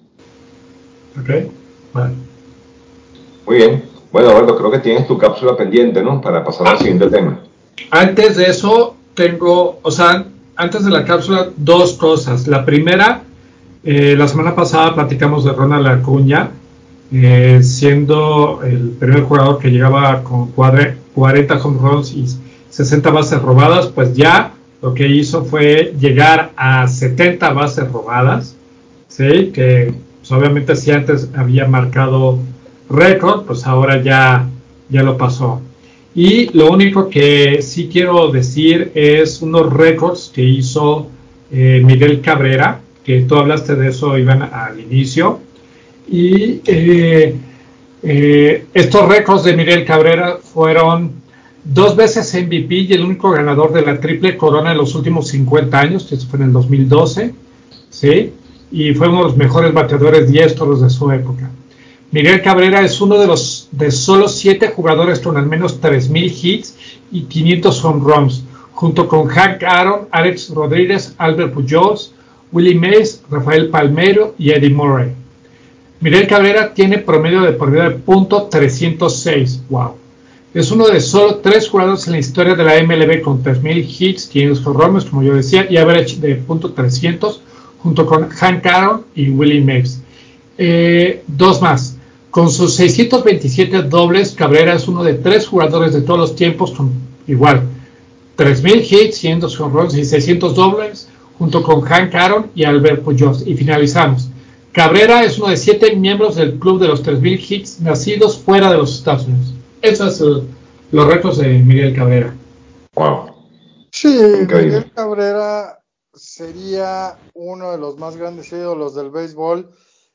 Ok, vale. Muy bien. Bueno, Alberto, creo que tienes tu cápsula pendiente, ¿no? Para pasar al siguiente tema. Antes de eso, tengo, o sea, antes de la cápsula, dos cosas. La primera, eh, la semana pasada platicamos de Ronald Acuña, eh, siendo el primer jugador que llegaba con cuarenta home runs y, sesenta bases robadas, pues ya lo que hizo fue llegar a setenta bases robadas, ¿sí? Que pues, obviamente si antes había marcado récord, pues ahora ya, ya lo pasó. Y lo único que sí quiero decir es unos récords que hizo eh, Miguel Cabrera, que tú hablaste de eso, Iván, al inicio. Y eh, eh, estos récords de Miguel Cabrera fueron dos veces M V P y el único ganador de la triple corona en los últimos cincuenta años, que eso fue en el dos mil doce, ¿sí? Y fue uno de los mejores bateadores diestros de su época. Miguel Cabrera es uno de los de solo siete jugadores con al menos tres mil hits y quinientos home runs, junto con Hank Aaron, Alex Rodríguez, Albert Pujols, Willie Mays, Rafael Palmeiro y Eddie Murray. Miguel Cabrera tiene promedio de por vida de punto trescientos seis. Wow. Es uno de solo tres jugadores en la historia de la M L B con tres mil hits, quinientos home runs, como yo decía, y average de punto trescientos, junto con Hank Aaron y Willie Mays. Eh, dos más. Con sus seiscientos veintisiete dobles, Cabrera es uno de tres jugadores de todos los tiempos con igual tres mil hits, quinientos home runs y seiscientos dobles, junto con Hank Aaron y Albert Pujols. Y finalizamos. Cabrera es uno de siete miembros del club de los tres mil hits nacidos fuera de los Estados Unidos. Esos son los retos de Miguel Cabrera. Wow. Sí, Increíble. Miguel Cabrera sería uno de los más grandes ídolos del béisbol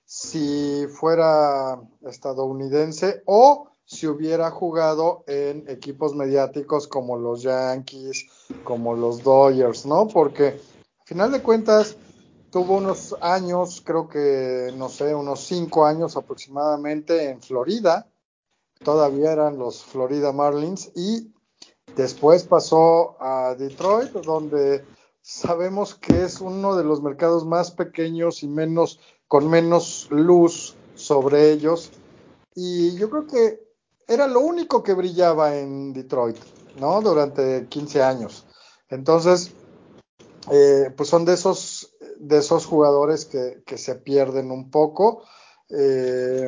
si fuera estadounidense o si hubiera jugado en equipos mediáticos como los Yankees, como los Dodgers, ¿no? Porque al final de cuentas tuvo unos años, creo que, no sé, unos cinco años aproximadamente en Florida, todavía eran los Florida Marlins, y después pasó a Detroit, donde sabemos que es uno de los mercados más pequeños y menos, con menos luz sobre ellos, y yo creo que era lo único que brillaba en Detroit, ¿no? Durante quince años. Entonces, eh, pues son de esos, de esos jugadores que, que se pierden un poco. Eh,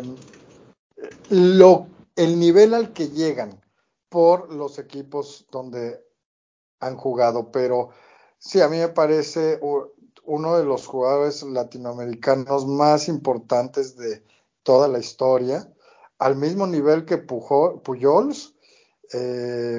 lo, el nivel al que llegan por los equipos donde han jugado, pero sí, a mí me parece uno de los jugadores latinoamericanos más importantes de toda la historia, al mismo nivel que Pujol, Pujols, eh,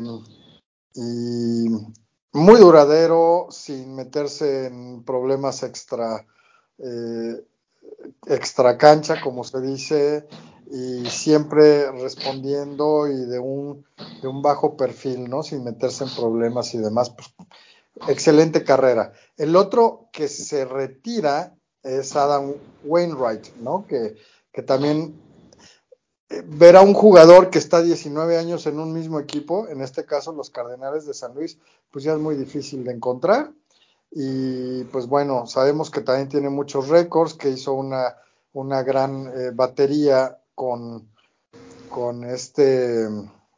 y muy duradero, sin meterse en problemas extra, eh, extra cancha, como se dice, y siempre respondiendo y de un, de un bajo perfil, ¿no? Sin meterse en problemas y demás. Pues, excelente carrera. El otro que se retira es Adam Wainwright, ¿no? Que, que también eh, ver a un jugador que está diecinueve años en un mismo equipo, en este caso los Cardenales de San Luis, pues ya es muy difícil de encontrar. Y pues bueno, sabemos que también tiene muchos récords, que hizo una, una gran eh, batería con, con este,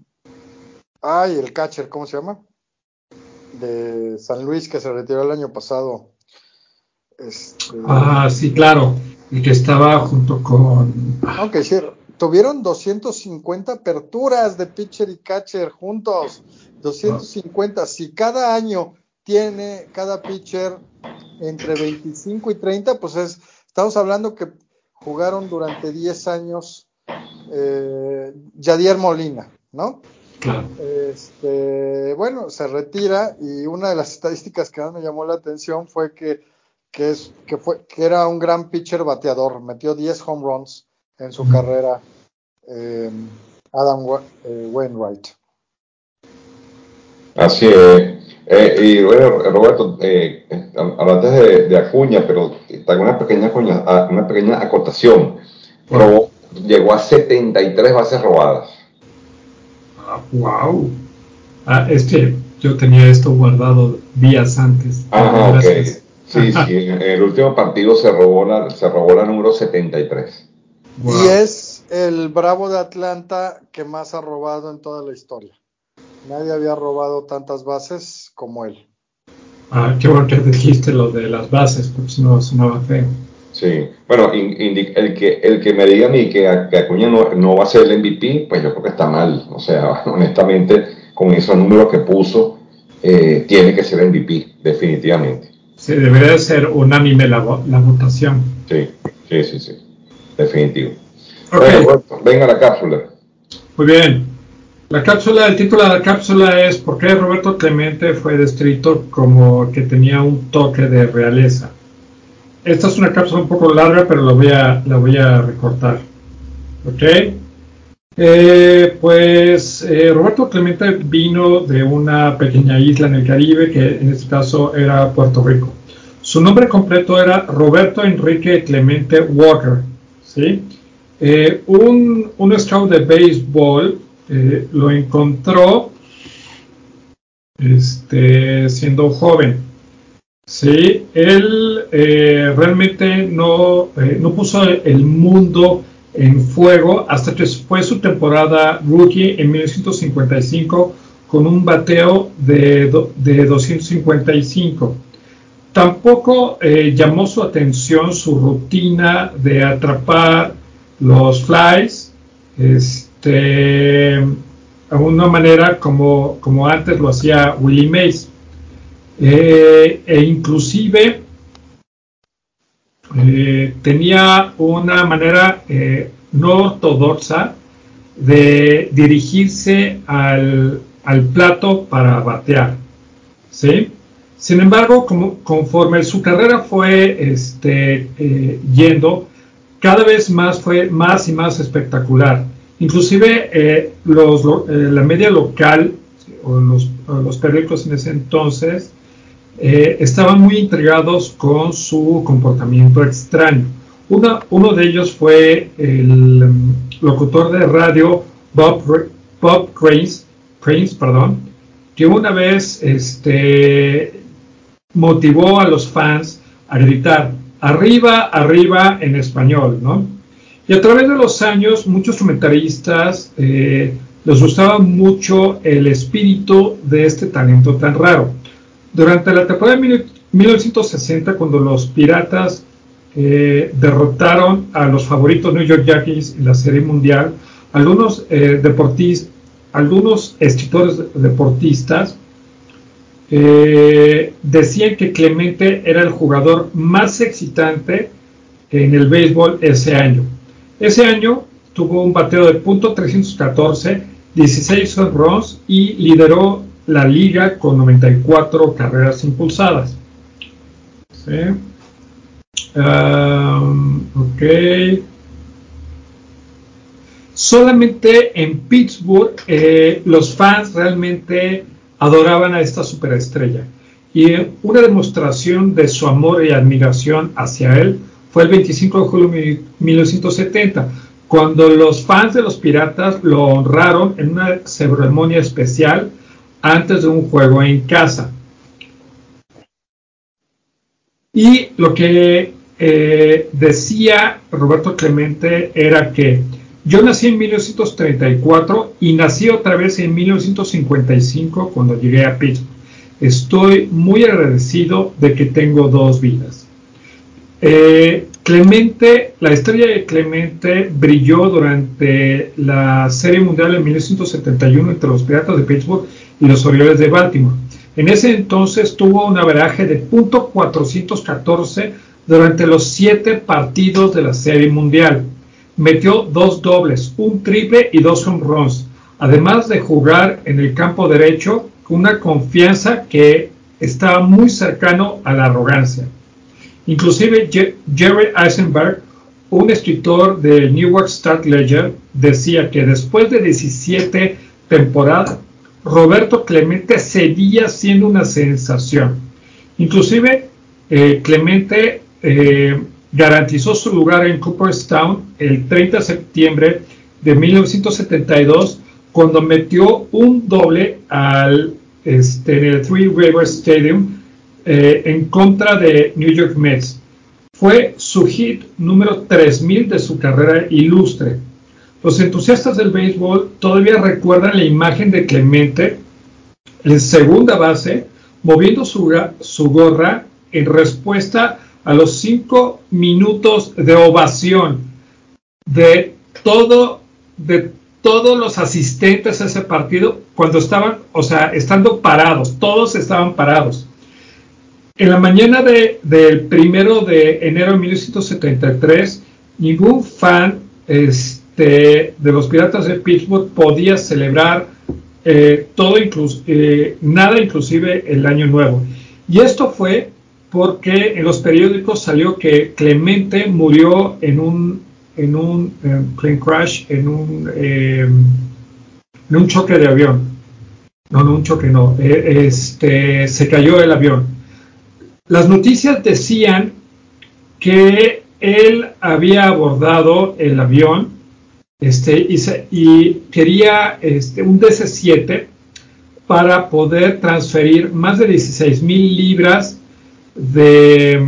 ay, el catcher, ¿cómo se llama? De San Luis, que se retiró el año pasado. Este, Ah, sí, claro. El que estaba junto con... no, que sí, tuvieron doscientas cincuenta aperturas de pitcher y catcher juntos. doscientas cincuenta. Si cada año tiene cada pitcher entre veinticinco y treinta, pues es, estamos hablando que jugaron durante diez años eh, Yadier Molina, ¿no? Claro. Este, bueno, se retira, y una de las estadísticas que más me llamó la atención fue que, que, es, que, fue, que era un gran pitcher bateador, metió diez home runs en su mm. carrera, eh, Adam eh, Wainwright. Así es. Eh, y bueno, Roberto, eh, hablaste de, de Acuña, pero tengo una pequeña, una pequeña acotación. Robó, llegó a setenta y tres bases robadas. Ah, wow. Ah, es que yo tenía esto guardado días antes. Ah, ok. Sí, sí, en el último partido se robó la, se robó la número setenta y tres. Wow. Y es el Bravo de Atlanta que más ha robado en toda la historia. Nadie había robado tantas bases como él. Ah, qué bueno que dijiste lo de las bases, porque si no sonaba feo. Sí, bueno, el que, el que me diga a mí que, que Acuña no, no va a ser el M V P, pues yo creo que está mal. O sea, honestamente, con esos números que puso, eh, tiene que ser M V P, definitivamente. Sí, debería de ser unánime la, la votación. Sí, sí, sí, sí, definitivo. Okay. Bueno, venga la cápsula. Muy bien. La cápsula, el título de la cápsula es ¿por qué Roberto Clemente fue descrito como que tenía un toque de realeza? Esta es una cápsula un poco larga, pero la voy a, la voy a recortar. ¿Ok? Eh, pues eh, Roberto Clemente vino de una pequeña isla en el Caribe, que en este caso era Puerto Rico. Su nombre completo era Roberto Enrique Clemente Walker, ¿sí? Eh, un, un scout de béisbol eh, lo encontró este, siendo joven. Sí, él eh, realmente no, eh, no puso el mundo en fuego hasta que fue su temporada rookie en mil novecientos cincuenta y cinco con un bateo de, de doscientos cincuenta y cinco. Tampoco eh, llamó su atención su rutina de atrapar los flies este, a una manera como, como antes lo hacía Willie Mays. Eh, e inclusive eh, tenía una manera eh, no ortodoxa de dirigirse al, al plato para batear, ¿sí? Sin embargo, como, conforme su carrera fue este, eh, yendo, cada vez más fue más y más espectacular. Inclusive eh, los, eh, la media local o los, o los periódicos en ese entonces eh, estaban muy intrigados con su comportamiento extraño. Una, uno de ellos fue el um, locutor de radio Bob, Bob Cranes, Cranes, perdón, que una vez este, motivó a los fans a gritar arriba, arriba en español, ¿no? Y a través de los años, muchos comentaristas eh, les gustaba mucho el espíritu de este talento tan raro. Durante la temporada de mil novecientos sesenta, cuando los Piratas eh, derrotaron a los favoritos New York Yankees en la Serie Mundial, algunos, eh, deportistas, algunos escritores deportistas eh, decían que Clemente era el jugador más excitante en el béisbol ese año. Ese año tuvo un bateo de punto trescientos catorce, dieciséis home runs y lideró la liga con noventa y cuatro carreras impulsadas. ¿Sí? Um, ok. Solamente en Pittsburgh eh, los fans realmente adoraban a esta superestrella. Y una demostración de su amor y admiración hacia él fue el veinticinco de julio de mil novecientos setenta, cuando los fans de los Piratas lo honraron en una ceremonia especial antes de un juego en casa. Y lo que eh, decía Roberto Clemente era que yo nací en mil novecientos treinta y cuatro y nací otra vez en mil novecientos cincuenta y cinco cuando llegué a Pittsburgh. Estoy muy agradecido de que tengo dos vidas. Eh, Clemente, la estrella de Clemente brilló durante la Serie Mundial en mil novecientos setenta y uno entre los Piratas de Pittsburgh y los Orioles de Baltimore. En ese entonces tuvo un averaje de punto cuatrocientos catorce durante los siete partidos de la Serie Mundial. Metió dos dobles, un triple y dos home runs, además de jugar en el campo derecho con una confianza que estaba muy cercano a la arrogancia. Inclusive Jerry Eisenberg, un escritor del New York Star-Ledger, decía que después de diecisiete temporadas, Roberto Clemente seguía siendo una sensación. Inclusive eh, Clemente eh, garantizó su lugar en Cooperstown el treinta de septiembre de mil novecientos setenta y dos cuando metió un doble al, este, en el Three Rivers Stadium eh, en contra de New York Mets. Fue su hit número tres mil de su carrera ilustre. Los entusiastas del béisbol todavía recuerdan la imagen de Clemente en segunda base moviendo su, su gorra en respuesta a los cinco minutos de ovación de todo, de todos los asistentes a ese partido cuando estaban, o sea, estando parados, todos estaban parados. En la mañana de, del primero de enero de mil novecientos setenta y tres, ningún fan este, de los Piratas de Pittsburgh podía celebrar eh, todo, inclus, eh, nada, inclusive el Año Nuevo. Y esto fue porque en los periódicos salió que Clemente murió en un, en un eh, plane crash, en un, eh, en un choque de avión. No, no, un choque no. Eh, este, se cayó el avión. Las noticias decían que él había abordado el avión este, y, se, y quería este, un D C siete para poder transferir más de dieciséis mil libras de,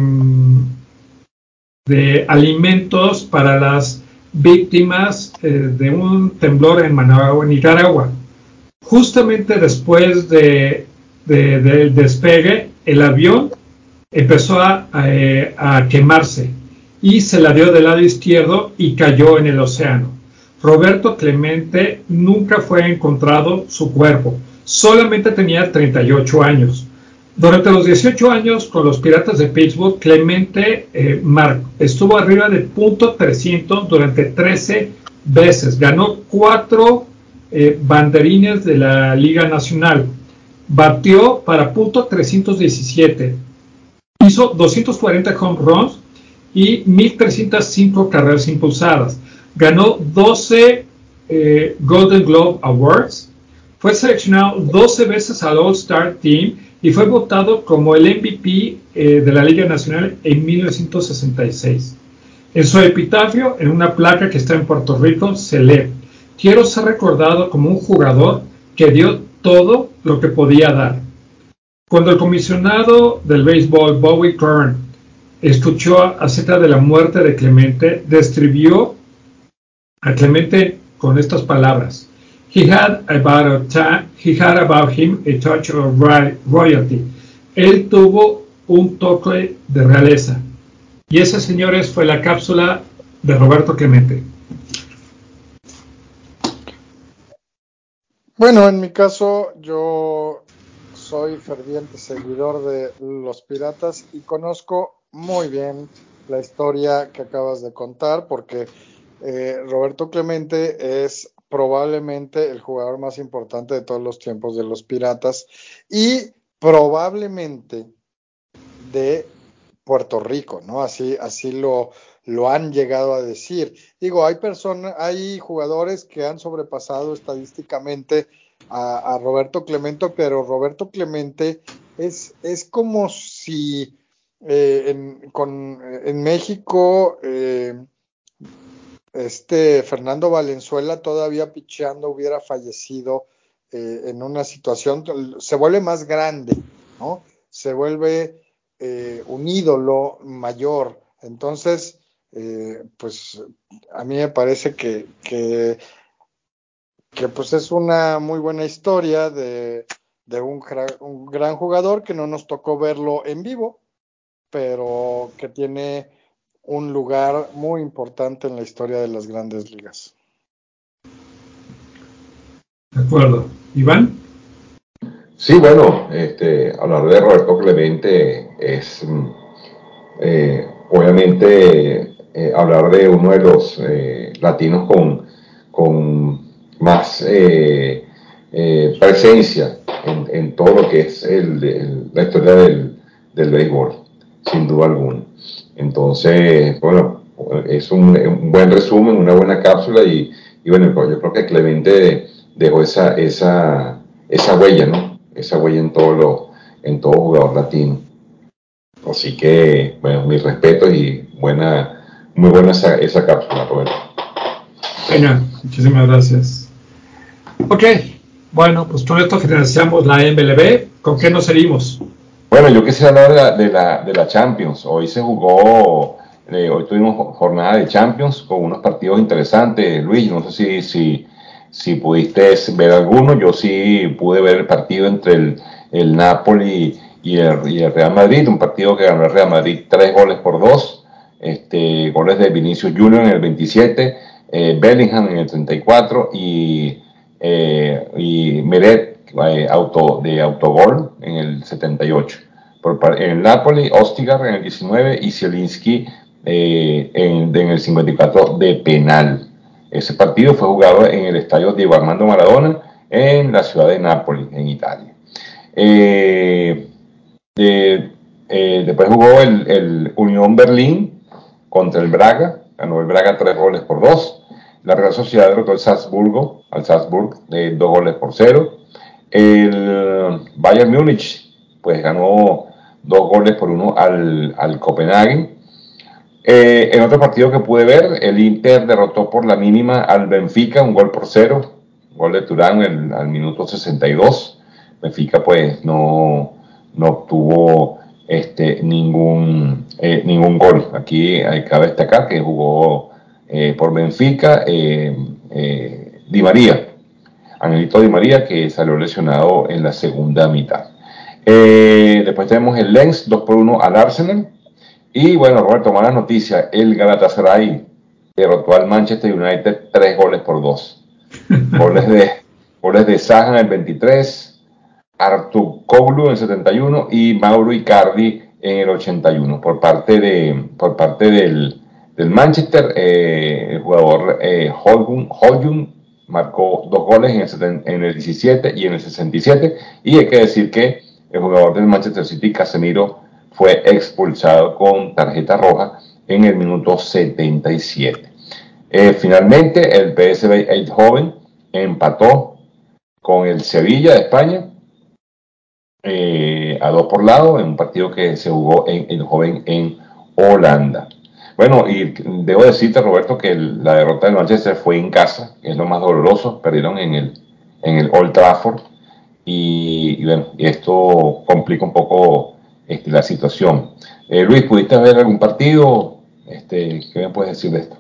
de alimentos para las víctimas eh, de un temblor en Managua, Nicaragua. Justamente después de, de, del despegue, el avión empezó a, a, a quemarse y se la dio del lado izquierdo y cayó en el océano. Roberto Clemente nunca fue encontrado su cuerpo, solamente tenía treinta y ocho años. Durante los dieciocho años con los Piratas de Pittsburgh, Clemente eh, Mar estuvo arriba de punto trescientos durante trece veces, ganó cuatro eh, banderines de la Liga Nacional, batió para punto trescientos diecisiete, hizo doscientos cuarenta home runs y mil trescientas cinco carreras impulsadas. Ganó doce eh, Golden Globe Awards, fue seleccionado doce veces al All-Star Team y fue votado como el M V P eh, de la Liga Nacional en mil novecientos sesenta y seis. En su epitafio, en una placa que está en Puerto Rico, se lee: quiero ser recordado como un jugador que dio todo lo que podía dar. Cuando el comisionado del béisbol, Bowie Kern, escuchó acerca de la muerte de Clemente, describió a Clemente con estas palabras: He had about, a he had about him a touch of royalty. Él tuvo un toque de realeza. Y esa, señores, fue la cápsula de Roberto Clemente. Bueno, en mi caso, yo soy ferviente seguidor de los Piratas y conozco muy bien la historia que acabas de contar, porque eh, Roberto Clemente es probablemente el jugador más importante de todos los tiempos de los Piratas y probablemente de Puerto Rico, ¿no? Así, así lo, lo han llegado a decir. Digo, hay personas, hay jugadores que han sobrepasado estadísticamente a, a Roberto Clemente, pero Roberto Clemente es, es como si eh, en, con, en México eh, este Fernando Valenzuela todavía picheando hubiera fallecido eh, en una situación, se vuelve más grande, ¿no? Se vuelve Eh, un ídolo mayor. Entonces, eh, pues a mí me parece que, que, que pues es una muy buena historia de, de un, un gran jugador que no nos tocó verlo en vivo, pero que tiene un lugar muy importante en la historia de las grandes ligas. De acuerdo. ¿Iván? Sí, bueno, este, hablar de Roberto Clemente es eh, obviamente eh, hablar de uno de los eh, latinos con, con más eh, eh, presencia en, en, todo lo que es el, el, la historia del, del béisbol, sin duda alguna. Entonces, bueno, es un, un buen resumen, una buena cápsula y, y bueno, yo creo que Clemente dejó esa, esa, esa huella, ¿no? Esa huella en todo, lo, en todo jugador latino. Así que, bueno, mis respetos y buena, muy buena esa, esa cápsula, Roberto. Venga, muchísimas gracias. Ok, bueno, pues con esto finalizamos la M L B. ¿Con qué nos seguimos? Bueno, yo quisiera hablar de la, de la, de la Champions. Hoy se jugó, eh, hoy tuvimos jornada de Champions con unos partidos interesantes. Luis, no sé si, si, si pudiste ver alguno. Yo sí pude ver el partido entre el, el Napoli y el, y el Real Madrid, un partido que ganó el Real Madrid tres goles por dos, este, goles de Vinicius Junior en el veintisiete, eh, Bellingham en el treinta y cuatro y, eh, y Meret eh, auto, de autogol en el setenta y ocho. Por, en el Napoli, Ostigar en el diecinueve y Zielinski eh, en, en el cincuenta y cuatro de penal. Ese partido fue jugado en el estadio Diego Armando Maradona en la ciudad de Nápoles, en Italia. Eh, de, eh, después jugó el, el Unión Berlín contra el Braga, ganó el Braga tres goles por dos. La Real Sociedad derrotó al Salzburgo, al Salzburg de dos goles por cero. El Bayern Múnich pues ganó dos goles por uno al, al Copenhague. Eh, en otro partido que pude ver, el Inter derrotó por la mínima al Benfica, un gol por cero, gol de Turán el, al minuto sesenta y dos. Benfica pues no, no obtuvo este, ningún, eh, ningún gol. Aquí hay que destacar que jugó eh, por Benfica eh, eh, Di María, Angelito Di María, que salió lesionado en la segunda mitad. Eh, después tenemos el Lens dos por uno al Arsenal. Y bueno, Roberto, mala noticia, el Galatasaray derrotó al Manchester United tres goles por dos. Goles de, goles de Zaha en el veintitrés, Artur Koglu en el setenta y uno y Mauro Icardi en el ochenta y uno. Por parte, de, por parte del, del Manchester, eh, el jugador eh, Holgun, Holgun marcó dos goles en el, setenta, en el diecisiete y en el sesenta y siete. Y hay que decir que el jugador del Manchester City, Casemiro, fue expulsado con tarjeta roja en el minuto setenta y siete. Eh, finalmente, el P S V Eindhoven empató con el Sevilla de España eh, a dos por lado en un partido que se jugó en Eindhoven en Holanda. Bueno, y debo decirte, Roberto, que el, la derrota del Manchester fue en casa, que es lo más doloroso. Perdieron en el, en el Old Trafford y, y bueno, y esto complica un poco este, la situación. Eh, Luis, ¿pudiste ver algún partido? Este, ¿qué me puedes decir de esto?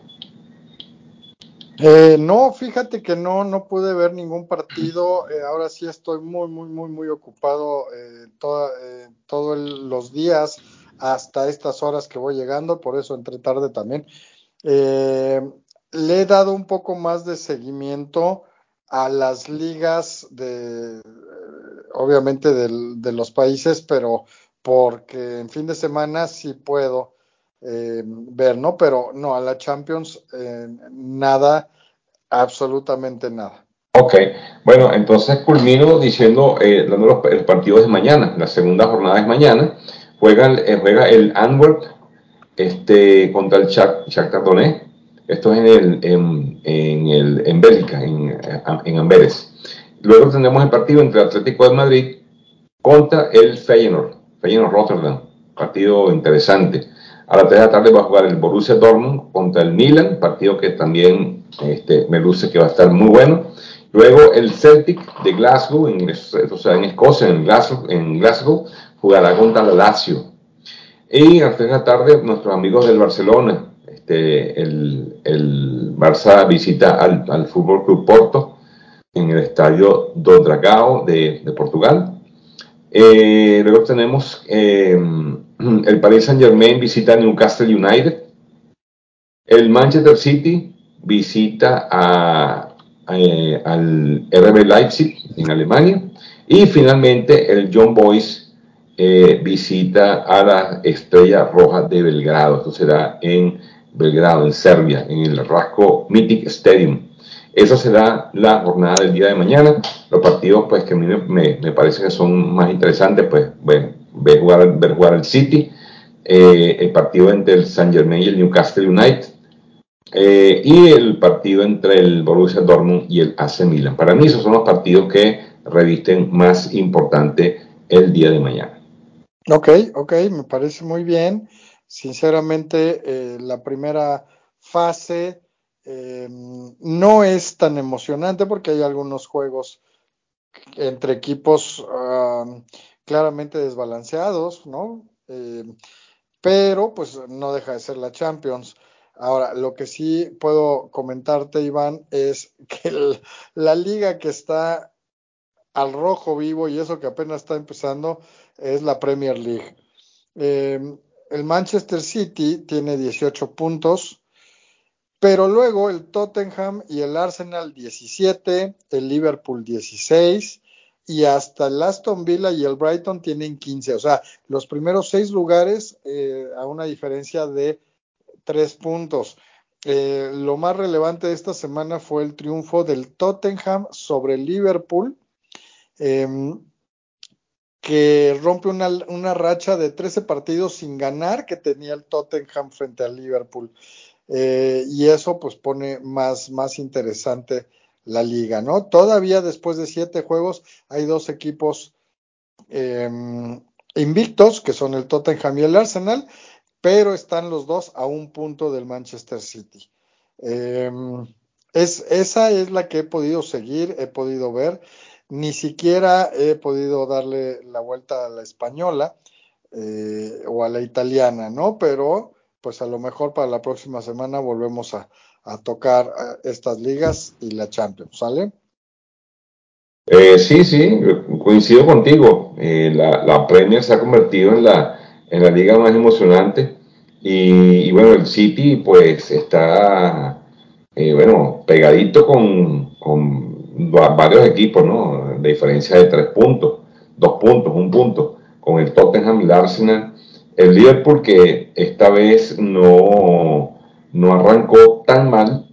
Eh, no, fíjate que no, no pude ver ningún partido. Eh, ahora sí estoy muy, muy, muy, muy ocupado eh, toda, eh, todos los días hasta estas horas que voy llegando, por eso entré tarde también. Eh, Le he dado un poco más de seguimiento a las ligas de, obviamente, del- de los países, pero porque en fin de semana sí puedo eh, ver, ¿no? Pero no, a la Champions eh, nada, absolutamente nada. Ok, bueno, entonces culmino diciendo, eh, dando los, los partidos de mañana. La segunda jornada es mañana. Juega, eh, juega el Antwerp este, contra el Shakhtar Donetsk. Esto es en, el, en, en, el, en Bélgica, en, en Amberes. Luego tendremos el partido entre el Atlético de Madrid contra el Feyenoord, Feyenoord Rotterdam. Partido interesante. A las tres de la tarde va a jugar el Borussia Dortmund contra el Milan, partido que también este, me luce que va a estar muy bueno. Luego el Celtic de Glasgow, en, o sea, en Escocia, en Glasgow, en Glasgow, jugará contra el Lazio. Y a las tres de la tarde, nuestros amigos del Barcelona, este, el, el Barça visita al, al Fútbol Club Porto en el estadio do Dragao de, de Portugal. Eh, luego tenemos eh, el Paris Saint Germain visita a Newcastle United. El Manchester City visita a, a, eh, al R B Leipzig en Alemania. Y finalmente el Young Boys eh, visita a la Estrella Roja de Belgrado. Esto será en Belgrado, en Serbia, en el Rasko Mythic Stadium. Esa será la jornada del día de mañana. Los partidos pues que a mí me, me parece que son más interesantes, pues bueno, ver jugar, ver jugar el City, eh, el partido entre el Saint Germain y el Newcastle United, eh, y el partido entre el Borussia Dortmund y el A C Milan. Para mí esos son los partidos que revisten más importante el día de mañana. Ok, ok, me parece muy bien. Sinceramente, eh, la primera fase eh, no es tan emocionante porque hay algunos juegos entre equipos uh, claramente desbalanceados, ¿no? Eh, pero pues no deja de ser la Champions. Ahora, lo que sí puedo comentarte, Iván, es que el, la liga que está al rojo vivo y eso que apenas está empezando es la Premier League. Eh, el Manchester City tiene dieciocho puntos, Pero luego el Tottenham y el Arsenal diecisiete, el Liverpool dieciséis y hasta el Aston Villa y el Brighton tienen quince. O sea, los primeros seis lugares eh, a una diferencia de tres puntos. Eh, lo más relevante de esta semana fue el triunfo del Tottenham sobre el Liverpool, eh, que rompe una, una racha de trece partidos sin ganar que tenía el Tottenham frente al Liverpool. Eh, y eso pues pone más, más interesante la liga, ¿no? Todavía después de siete juegos hay dos equipos eh, invictos, que son el Tottenham y el Arsenal, pero están los dos a un punto del Manchester City. Eh, es, esa es la que he podido seguir, he podido ver, ni siquiera he podido darle la vuelta a la española eh, o a la italiana, ¿no? Pero pues a lo mejor para la próxima semana volvemos a, a tocar a estas ligas y la Champions, ¿sale? Eh, sí, sí, coincido contigo. Eh, la, la Premier se ha convertido en la, en la liga más emocionante y, y bueno, el City pues está, eh, bueno, pegadito con, con va- varios equipos, ¿no? De diferencia de tres puntos, dos puntos, un punto, con el Tottenham y el Arsenal. El Liverpool que esta vez no, no arrancó tan mal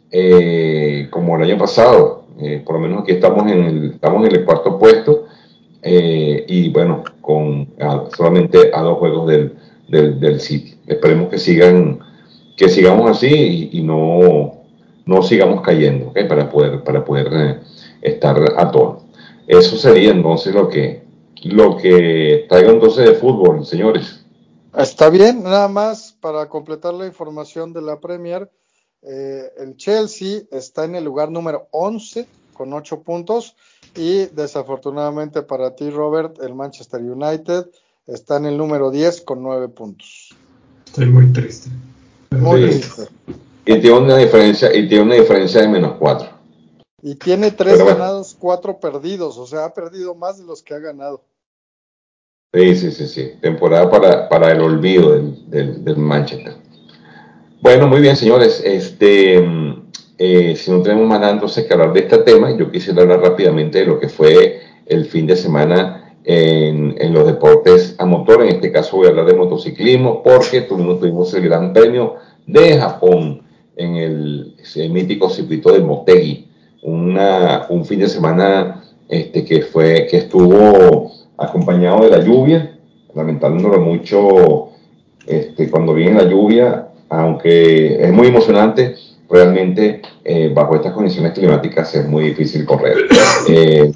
eh, como el año pasado. Eh, por lo menos aquí estamos en el, estamos en el cuarto puesto eh, y bueno, con a, solamente a dos juegos del, del, del City. Esperemos que sigan, que sigamos así y, y no, no sigamos cayendo, ¿okay? Para poder, para poder eh, estar a tono. Eso sería entonces lo que, lo que traigo entonces de fútbol, señores. Está bien, nada más para completar la información de la Premier, eh, el Chelsea está en el lugar número once con ocho puntos y desafortunadamente para ti, Robert, el Manchester United está en el número diez con nueve puntos. Estoy muy triste. Muy Sí. triste. Y tiene una diferencia, y tiene una diferencia de menos cuatro. Y tiene tres Pero bueno. ganados, cuatro perdidos, o sea, ha perdido más de los que ha ganado. Sí, sí, sí, sí. Temporada para, para el olvido del, del, del Manchester. Bueno, muy bien, señores. Este, eh, si no tenemos más nada entonces que hablar de este tema, yo quisiera hablar rápidamente de lo que fue el fin de semana en, en los deportes a motor. En este caso voy a hablar de motociclismo porque tuvimos, tuvimos el Gran Premio de Japón en el, el mítico circuito de Motegi. Una, un fin de semana este, que, fue, que estuvo acompañado de la lluvia, lamentándolo mucho este, cuando viene la lluvia, aunque es muy emocionante, realmente eh, bajo estas condiciones climáticas es muy difícil correr. Eh,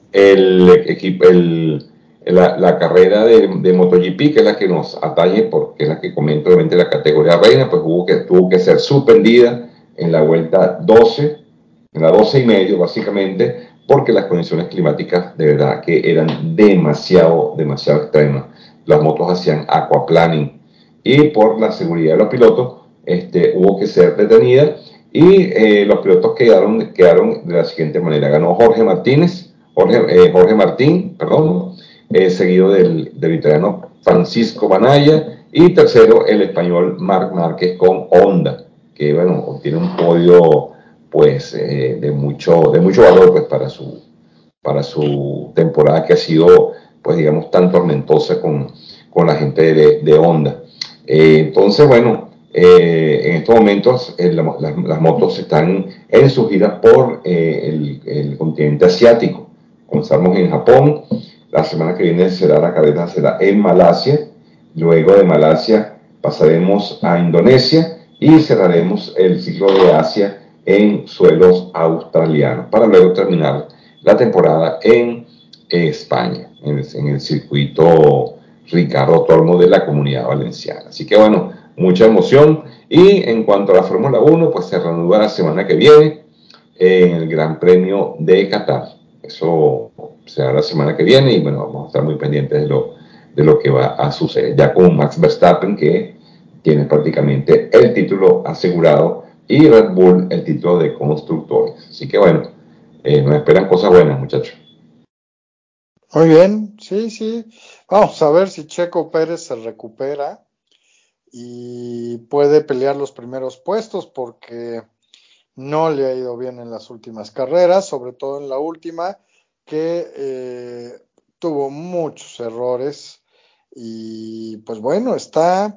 el equipo, el, la, la, carrera de, de MotoGP, que es la que nos atañe, porque es la que comento obviamente la categoría reina, pues hubo que, tuvo que ser suspendida en la vuelta doce, en la doce y medio básicamente, porque las condiciones climáticas de verdad que eran demasiado, demasiado extremas. Las motos hacían aquaplaning y por la seguridad de los pilotos este, hubo que ser detenida y eh, los pilotos quedaron, quedaron de la siguiente manera. Ganó Jorge Martínez, Jorge, eh, Jorge Martín, perdón, eh, seguido del, del italiano Francisco Banaya y tercero el español Marc Márquez con Honda, que bueno, obtiene un podio pues eh, de, mucho, de mucho valor pues para su, para su temporada que ha sido pues digamos tan tormentosa con, con la gente de, de Honda. Eh, entonces, bueno, eh, en estos momentos eh, la, la, las motos están en su gira por eh, el, el continente asiático. Comenzamos en Japón, la semana que viene será la carrera será en Malasia, luego de Malasia pasaremos a Indonesia y cerraremos el ciclo de Asia en suelos australianos para luego terminar la temporada en España, en el, en el circuito Ricardo Tormo de la Comunidad Valenciana. Así que bueno, mucha emoción. Y en cuanto a la Fórmula uno, pues se reanuda la semana que viene en el Gran Premio de Qatar. Eso será la semana que viene y bueno, vamos a estar muy pendientes de lo, de lo que va a suceder. Ya con Max Verstappen, que tiene prácticamente el título asegurado, y Red Bull el título de constructores. Así que bueno, eh, nos esperan cosas buenas, muchachos. Muy bien, sí, sí. Vamos a ver si Checo Pérez se recupera y puede pelear los primeros puestos porque no le ha ido bien en las últimas carreras, sobre todo en la última, que eh, tuvo muchos errores y pues bueno, está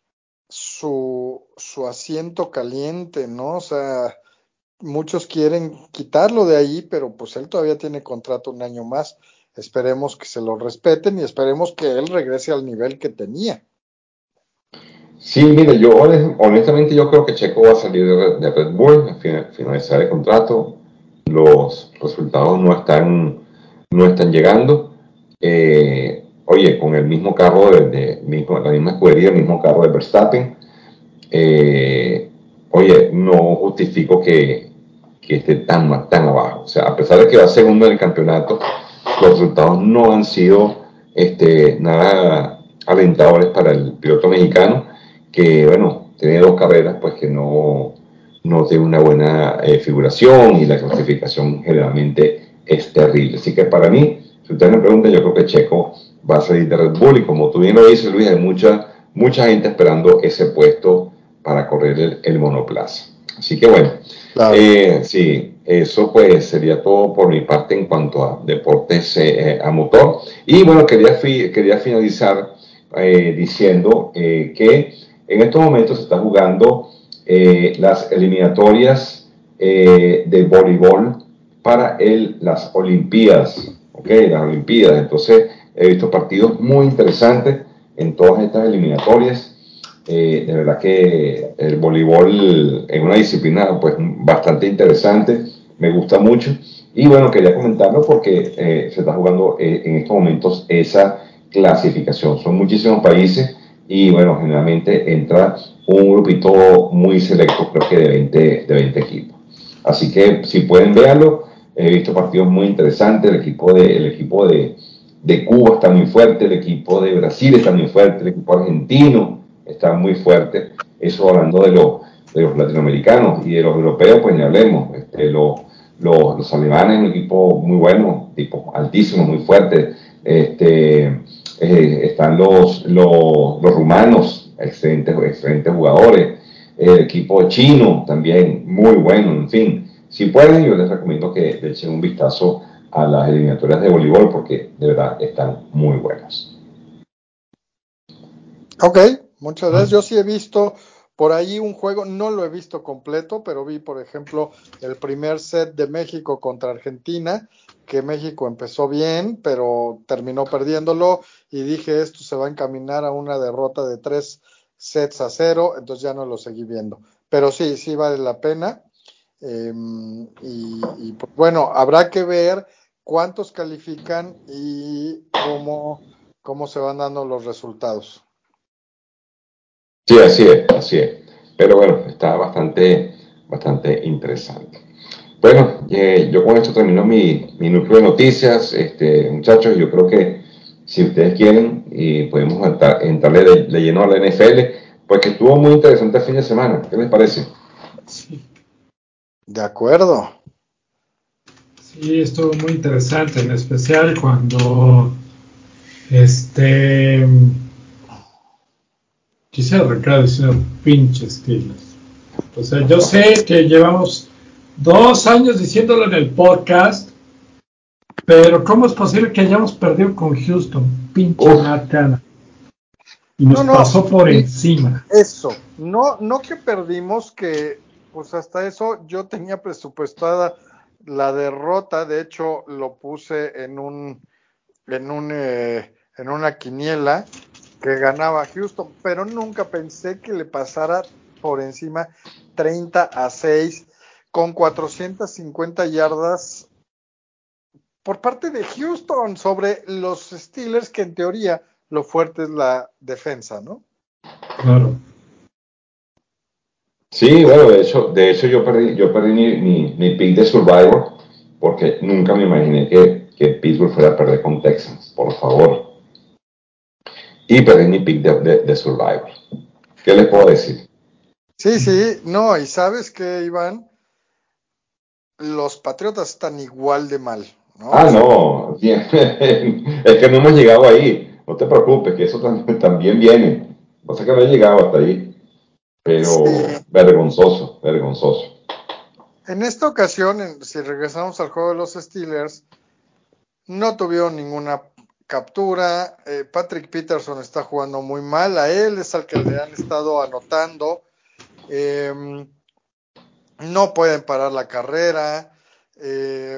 su, su asiento caliente, ¿no? O sea, muchos quieren quitarlo de ahí, pero pues él todavía tiene contrato un año más. Esperemos que se lo respeten y esperemos que él regrese al nivel que tenía. Sí, mire, yo honestamente yo creo que Checo va a salir de, de Red Bull a finalizar el contrato. Los resultados no están, no están llegando. Eh, oye, con el mismo carro, de, de mismo, la misma escudería, el mismo carro de Verstappen, eh, oye, no justifico que, que esté tan, tan abajo. O sea, a pesar de que va segundo en el campeonato, los resultados no han sido este, nada alentadores para el piloto mexicano, que, bueno, tiene dos carreras, pues que no, no tiene una buena eh, figuración y la clasificación generalmente es terrible. Así que para mí, si usted me pregunta, yo creo que Checo va a salir de Red Bull y como tú bien lo dices, Luis, hay mucha, mucha gente esperando ese puesto para correr el, el monoplaza. Así que bueno, Claro. eh, sí, eso pues sería todo por mi parte en cuanto a deportes eh, a motor. Y bueno, quería, fi quería finalizar eh, diciendo eh, que en estos momentos se está jugando eh, las eliminatorias eh, de voleibol para el, las Olimpiadas, ¿ok? Las Olimpiadas. Entonces he visto partidos muy interesantes en todas estas eliminatorias. Eh, de verdad que el voleibol es una disciplina pues bastante interesante, me gusta mucho y bueno, quería comentarlo porque eh, se está jugando eh, en estos momentos esa clasificación. Son muchísimos países y bueno, generalmente entra un grupito muy selecto, creo que de veinte, de veinte equipos. Así que si pueden verlo, he visto partidos muy interesantes, el equipo de, el equipo de, de Cuba está muy fuerte, el equipo de Brasil está muy fuerte, el equipo argentino está muy fuerte. Eso hablando de, lo, de los latinoamericanos y de los europeos, pues ni hablemos. Este, lo, lo, los alemanes, un equipo muy bueno, tipo altísimo, muy fuerte. Este, eh, están los, los, los rumanos, excelentes, excelentes jugadores. El equipo chino también, muy bueno, en fin. Si pueden, yo les recomiendo que le echen un vistazo a las eliminatorias de voleibol porque de verdad están muy buenas. Ok, muchas gracias. Yo sí he visto por ahí un juego, no lo he visto completo, pero vi, por ejemplo, el primer set de México contra Argentina, que México empezó bien, pero terminó perdiéndolo y dije, esto se va a encaminar a una derrota de tres sets a cero, entonces ya no lo seguí viendo. Pero sí, sí vale la pena. Eh, y, y pues, bueno, habrá que ver cuántos califican y cómo, cómo se van dando los resultados. Sí, así es, así es. Pero bueno, está bastante, bastante interesante. Bueno, eh, yo con esto termino mi, mi núcleo de noticias. Este, muchachos, yo creo que si ustedes quieren y podemos entrar, entrarle de, de lleno a la N F L, pues que estuvo muy interesante el fin de semana. ¿Qué les parece? Sí, De acuerdo. sí, estuvo muy interesante, en especial cuando este quisiera arrancar diciendo pinches Steelers. O sea, yo sé que llevamos dos años diciéndolo en el podcast, pero ¿cómo es posible que hayamos perdido con Houston? Pinche Uf, Matt Canada. Y nos No, no, pasó por y encima. eso, no, no que perdimos, que pues hasta eso yo tenía presupuestada la derrota, de hecho lo puse en un, en un, eh, en una quiniela que ganaba Houston, pero nunca pensé que le pasara por encima treinta a seis con cuatrocientas cincuenta yardas por parte de Houston sobre los Steelers, que en teoría lo fuerte es la defensa, ¿no? Claro. sí, bueno, de hecho, de hecho yo perdí, yo perdí mi, mi, mi pick de Survivor porque nunca me imaginé que, que Pittsburgh fuera a perder con Texans, por favor. Y perdí mi pick de, de, de Survivor. ¿Qué les puedo decir? Sí, sí, no, y sabes que, Iván, los Patriotas están igual de mal, ¿no? O Ah, sea, no, bien. Es que no hemos llegado ahí. No te preocupes, que eso también, también viene. No sé que no he llegado hasta ahí, pero Sí. vergonzoso, vergonzoso. En esta ocasión, en, si regresamos al juego de los Steelers, no tuvieron ninguna captura. Eh, Patrick Peterson está jugando muy mal. A él es al que le han estado anotando. Eh, no pueden parar la carrera. Eh,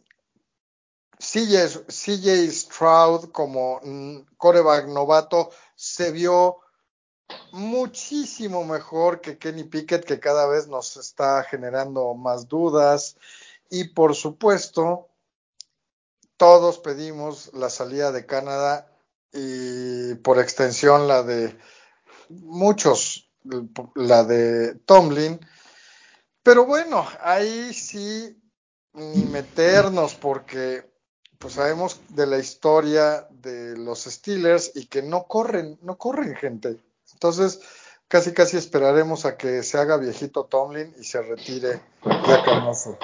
C J, C J Stroud como quarterback novato se vio muchísimo mejor que Kenny Pickett, que cada vez nos está generando más dudas. Y por supuesto, todos pedimos la salida de Canadá y por extensión la de muchos, la de Tomlin. Pero bueno, ahí sí ni meternos porque pues sabemos de la historia de los Steelers y que no corren, no corren gente. Entonces, casi casi esperaremos a que se haga viejito Tomlin y se retire ya canoso.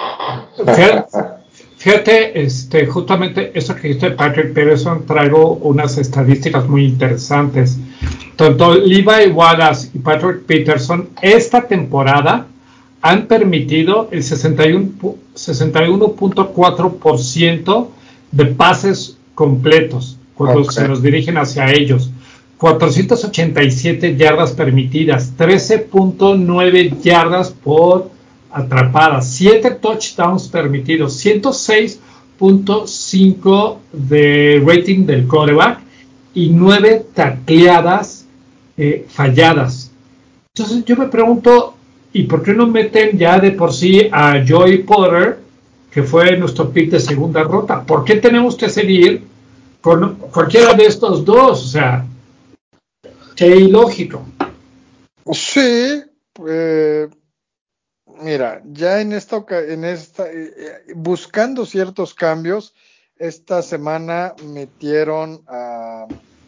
Fíjate, este, justamente eso que dice Patrick Peterson, traigo unas estadísticas muy interesantes. Tanto Levi Wallace y Patrick Peterson esta temporada han permitido el sesenta y uno punto cuatro por ciento de pases completos cuando okay. se los dirigen hacia ellos. cuatrocientas ochenta y siete yardas permitidas, trece punto nueve yardas por atrapadas, siete touchdowns permitidos, ciento seis punto cinco de rating del quarterback y nueve tacleadas eh, falladas. Entonces yo me pregunto, ¿y por qué no meten ya de por sí a Joey Porter, que fue nuestro pick de segunda ronda? ¿Por qué tenemos que seguir con cualquiera de estos dos? O sea, qué ilógico. Sí, eh, mira, ya en esta, en esta eh, buscando ciertos cambios, esta semana metieron a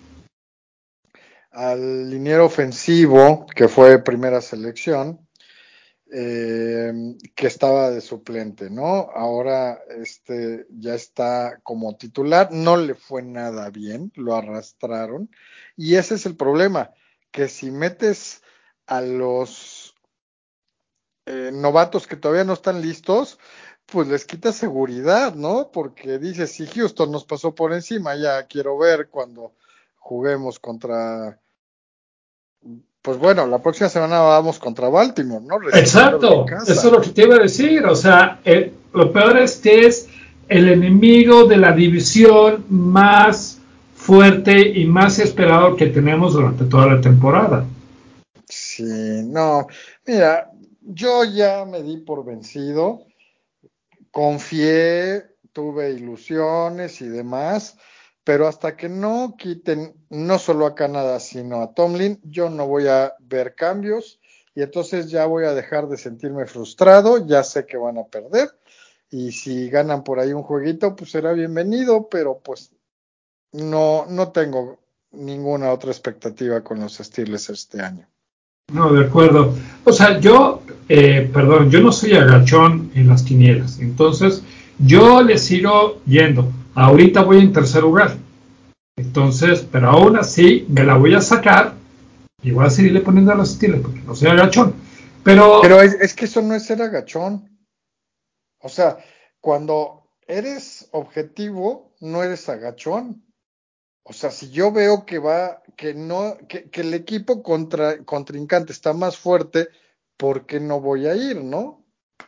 al liniero ofensivo, que fue primera selección, eh, que estaba de suplente, ¿no? Ahora este ya está como titular, no le fue nada bien, lo arrastraron, y ese es el problema, que si metes a los eh, novatos que todavía no están listos, pues les quita seguridad, ¿no? Porque dices, si Houston nos pasó por encima, ya quiero ver cuando juguemos contra... Pues bueno, la próxima semana vamos contra Baltimore, ¿no? Exacto, en casa. Eso es lo que te iba a decir. O sea, eh, lo peor es que es el enemigo de la división más fuerte y más esperado que tenemos durante toda la temporada. Sí, no, mira, yo ya me di por vencido, confié, tuve ilusiones y demás, pero hasta que no quiten no solo a Canadá, sino a Tomlin, yo no voy a ver cambios y entonces ya voy a dejar de sentirme frustrado, ya sé que van a perder y si ganan por ahí un jueguito, pues será bienvenido, pero pues no, no tengo ninguna otra expectativa con los Steelers este año. No, de acuerdo. O sea, yo, eh, perdón, yo no soy agachón en las quinielas, entonces yo le sigo yendo. Ahorita voy en tercer lugar. Entonces, pero aún así me la voy a sacar y voy a seguirle poniendo a los Steelers porque no soy agachón. Pero, pero es, es que eso no es ser agachón. O sea, cuando eres objetivo, no eres agachón. O sea, si yo veo que va, que no, que, que el equipo contra, contrincante está más fuerte, ¿por qué no voy a ir, no?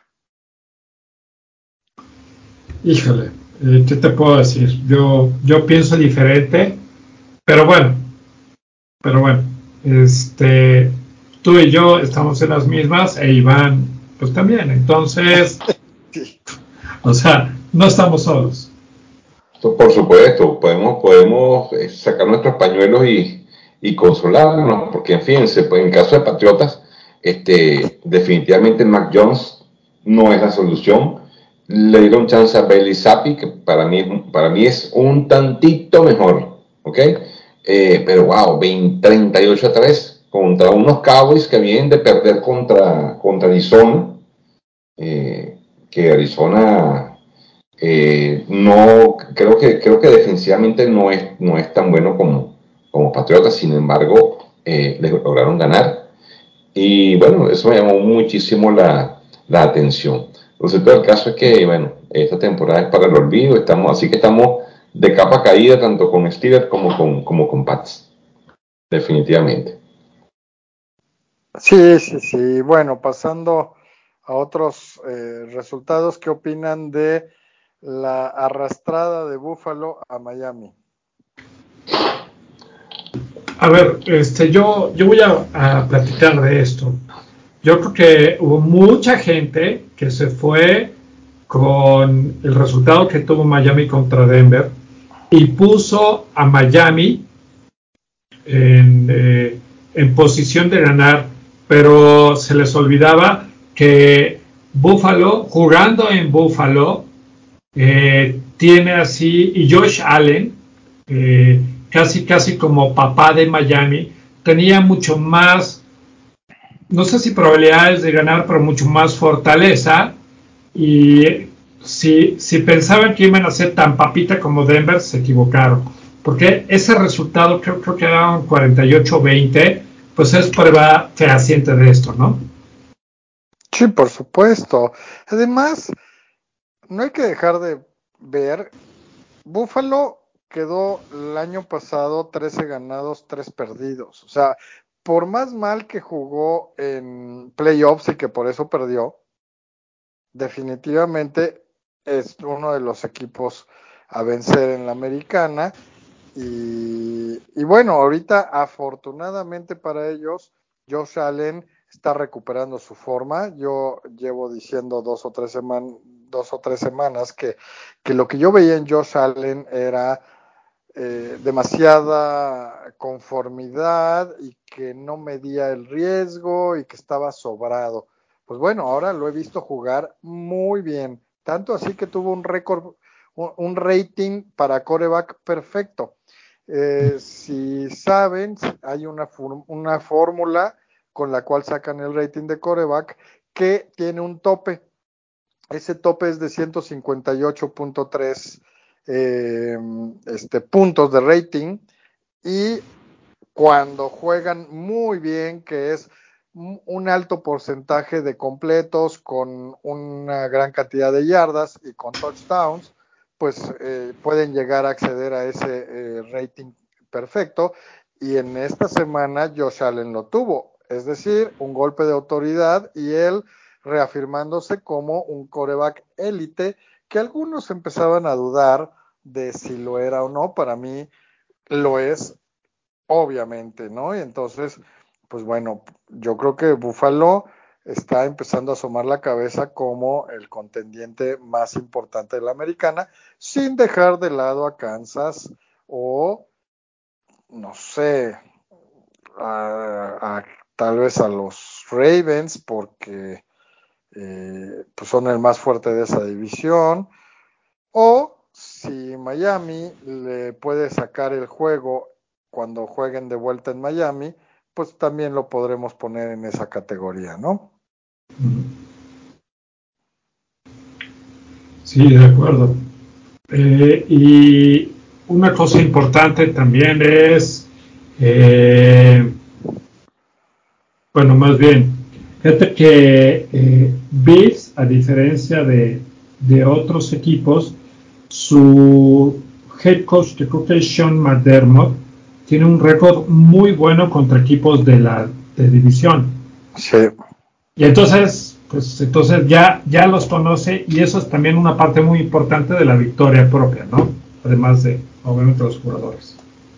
Híjole, eh, ¿qué te puedo decir? Yo, yo pienso diferente, pero bueno, pero bueno, este, tú y yo estamos en las mismas e Iván, pues también, entonces, Sí. o sea, no estamos solos. Por supuesto, podemos, podemos sacar nuestros pañuelos y, y consolarnos, porque en fin, se, en caso de Patriotas, este, definitivamente Mac Jones no es la solución. Le dieron chance a Bailey Zappi, que para mí, para mí es un tantito mejor, ¿ok? Eh, pero wow, veinte, treinta y ocho a tres contra unos Cowboys que vienen de perder contra, contra Arizona, eh, que Arizona... Eh, no, creo que, creo que defensivamente no es, no es tan bueno como, como Patriotas, sin embargo, eh, les lograron ganar. Y bueno, eso me llamó muchísimo la, la atención. Lo cierto del caso es que, bueno, esta temporada es para el olvido, estamos, así que estamos de capa caída tanto con Steelers como con, como con Pats, definitivamente. Sí, sí, sí. Bueno, pasando a otros eh, resultados, ¿qué opinan de la arrastrada de Buffalo a Miami? A ver, este, yo, yo voy a, a platicar de esto. Yo creo que hubo mucha gente que se fue con el resultado que tuvo Miami contra Denver y puso a Miami en, eh, en posición de ganar, pero se les olvidaba que Buffalo, jugando en Buffalo, eh, tiene así, y Josh Allen, eh, casi casi como papá de Miami, tenía mucho más, no sé si probabilidades de ganar, pero mucho más fortaleza. Y si, si pensaban que iban a ser tan papita como Denver, se equivocaron. Porque ese resultado, creo, creo que era un cuarenta y ocho veinte, pues es prueba fehaciente de esto, ¿no? Sí, por supuesto. Además, no hay que dejar de ver, Buffalo quedó el año pasado trece ganados, tres perdidos. O sea, por más mal que jugó en playoffs y que por eso perdió, definitivamente es uno de los equipos a vencer en la americana. Y, y bueno, ahorita afortunadamente para ellos, Josh Allen está recuperando su forma. Yo llevo diciendo dos o tres, seman, dos o tres semanas que, que lo que yo veía en Josh Allen era eh, demasiada conformidad y que no medía el riesgo y que estaba sobrado. Pues bueno, ahora lo he visto jugar muy bien, tanto así que tuvo un récord, un, un rating para quarterback perfecto. Eh, si saben, hay una, una fórmula con la cual sacan el rating de quarterback que tiene un tope. Ese tope es de ciento cincuenta y ocho punto tres eh, este, puntos de rating, y cuando juegan muy bien, que es un alto porcentaje de completos con una gran cantidad de yardas y con touchdowns, pues eh, pueden llegar a acceder a ese eh, rating perfecto. Y en esta semana Josh Allen lo tuvo, es decir, un golpe de autoridad y él reafirmándose como un quarterback élite, que algunos empezaban a dudar de si lo era o no. Para mí lo es, obviamente, ¿no? Y entonces, pues bueno, yo creo que Buffalo está empezando a asomar la cabeza como el contendiente más importante de la americana, sin dejar de lado a Kansas o, no sé, a, a, tal vez a los Ravens, porque eh, pues son el más fuerte de esa división, o si Miami le puede sacar el juego cuando jueguen de vuelta en Miami, pues también lo podremos poner en esa categoría, ¿no? Sí, de acuerdo. Eh, y una cosa importante también es, eh, bueno, más bien, fíjate que eh, Bills, a diferencia de, de otros equipos, su head coach, que creo que es Sean McDermott, tiene un récord muy bueno contra equipos de la de división. Sí. Y entonces, pues entonces ya, ya los conoce y eso es también una parte muy importante de la victoria propia, ¿no? Además de, obviamente, los jugadores.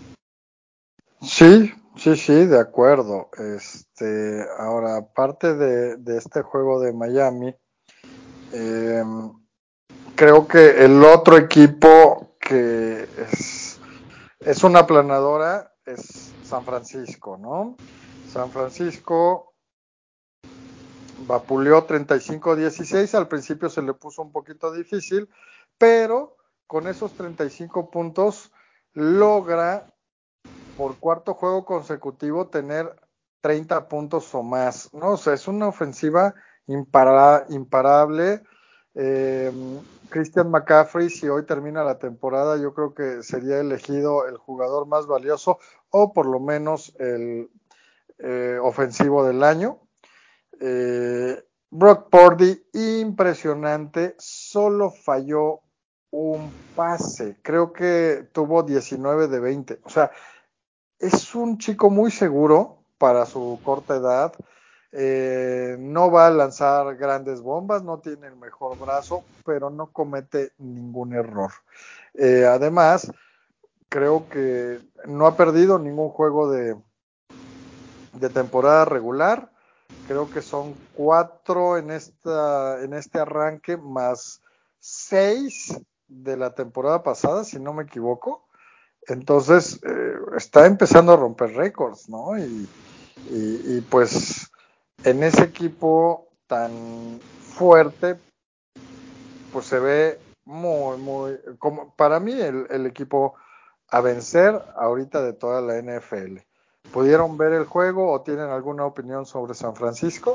Sí, sí, sí, de acuerdo. Este, ahora, aparte de, de este juego de Miami, eh, creo que el otro equipo que es, es una planadora es San Francisco, ¿no? San Francisco vapuleó treinta y cinco a dieciséis, al principio se le puso un poquito difícil, pero con esos treinta y cinco puntos logra por cuarto juego consecutivo tener treinta puntos o más, ¿no? O sea, es una ofensiva impara, imparable. Eh, Christian McCaffrey, si hoy termina la temporada, yo creo que sería elegido el jugador más valioso o por lo menos el eh, ofensivo del año. Eh, Brock Purdy, impresionante, solo falló un pase, creo que tuvo diecinueve de veinte, o sea, es un chico muy seguro para su corta edad, eh, no va a lanzar grandes bombas, no tiene el mejor brazo, pero no comete ningún error. Eh, además, creo que no ha perdido ningún juego de, de temporada regular. Creo que son cuatro en, esta, en este arranque, más seis de la temporada pasada, si no me equivoco. Entonces, eh, está empezando a romper récords, ¿no? Y, y, y pues en ese equipo tan fuerte, pues se ve muy, muy, como para mí el, el equipo a vencer ahorita de toda la N F L. ¿Pudieron ver el juego o tienen alguna opinión sobre San Francisco?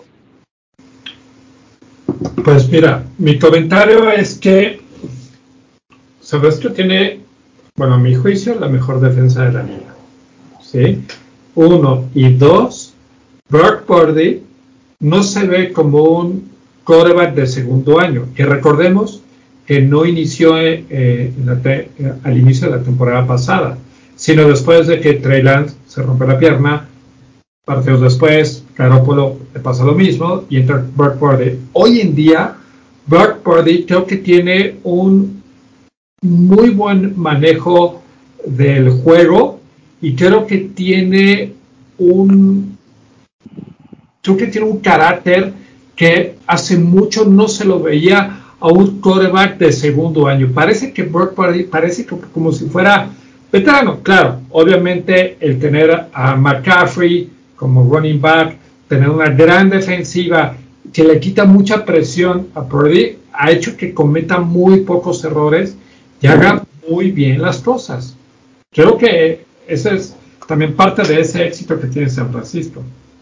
Pues mira, mi comentario es que San Francisco tiene, bueno, a mi juicio, la mejor defensa de la liga. ¿Sí? Uno. Y dos, Brock Purdy no se ve como un quarterback de segundo año. Que recordemos que no inició eh, en la te, eh, al inicio de la temporada pasada, sino después de que Trey Lance se rompe la pierna. Partidos después, Garoppolo le pasa lo mismo y entra Brock Purdy. Hoy en día, Brock Purdy creo que tiene un muy buen manejo del juego y creo que tiene un creo que tiene un carácter que hace mucho no se lo veía a un quarterback de segundo año. Parece que Brock Purdy parece que, como si fuera veterano. Claro, obviamente el tener a McCaffrey como running back, tener una gran defensiva que le quita mucha presión a Purdy, ha hecho que cometa muy pocos errores y haga muy bien las cosas. Creo que ese es también parte de ese éxito que tiene San Francisco.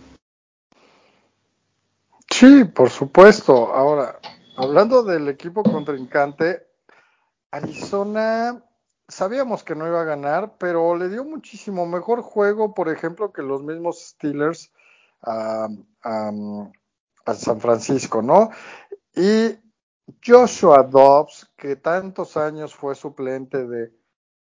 Sí, por supuesto. Ahora, hablando del equipo contrincante, Arizona sabíamos que no iba a ganar, pero le dio muchísimo mejor juego, por ejemplo, que los mismos Steelers a, a, a San Francisco, ¿no? Y Joshua Dobbs, que tantos años fue suplente de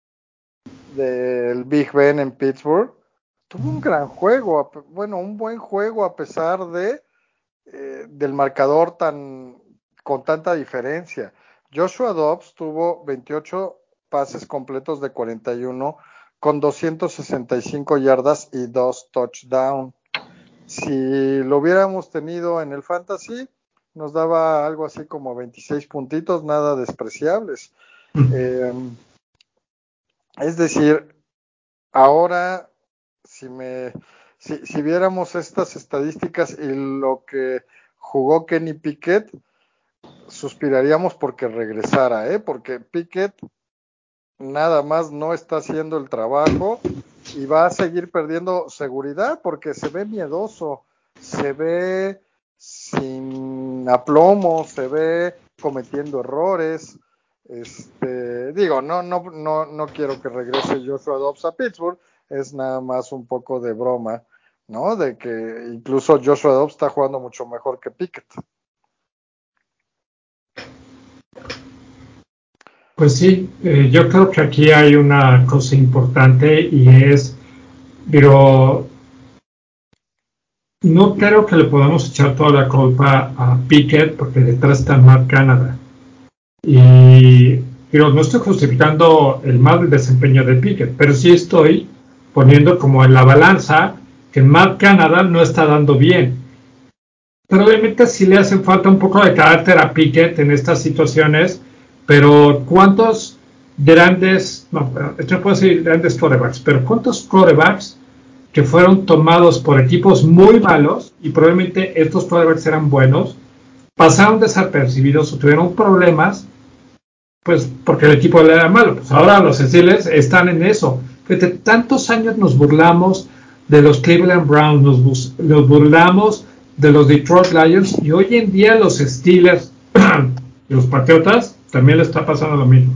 del Big Ben en Pittsburgh, tuvo un gran juego, bueno, un buen juego a pesar de eh, del marcador tan con tanta diferencia. Joshua Dobbs tuvo veintiocho pases completos de cuarenta y uno con doscientas sesenta y cinco yardas y dos touchdowns. Si lo hubiéramos tenido en el fantasy, nos daba algo así como veintiséis puntitos, nada despreciables. Eh, es decir, ahora, si me, si, si viéramos estas estadísticas y lo que jugó Kenny Pickett, suspiraríamos porque regresara, ¿eh? Porque Pickett nada más no está haciendo el trabajo y va a seguir perdiendo seguridad porque se ve miedoso, se ve sin aplomo, se ve cometiendo errores. Este, digo, no, no, no, no quiero que regrese Joshua Dobbs a Pittsburgh, es nada más un poco de broma, ¿no? De que incluso Joshua Dobbs está jugando mucho mejor que Pickett. Pues sí, eh, yo creo que aquí hay una cosa importante y es, pero no creo que le podamos echar toda la culpa a Pickett porque detrás está Matt Canada. Y pero no estoy justificando el mal desempeño de Pickett, pero sí estoy poniendo como en la balanza que Matt Canada no está dando bien. Probablemente sí le hace falta un poco de carácter a Pickett en estas situaciones, pero ¿cuántos grandes, no, yo puedo decir grandes quarterbacks, pero cuántos quarterbacks que fueron tomados por equipos muy malos y probablemente estos quarterbacks eran buenos, pasaron desapercibidos o tuvieron problemas, pues porque el equipo era malo? Pues ahora los Steelers están en eso. Desde tantos años nos burlamos de los Cleveland Browns, nos, nos burlamos de los Detroit Lions y hoy en día los Steelers y los Patriotas también les está pasando lo mismo.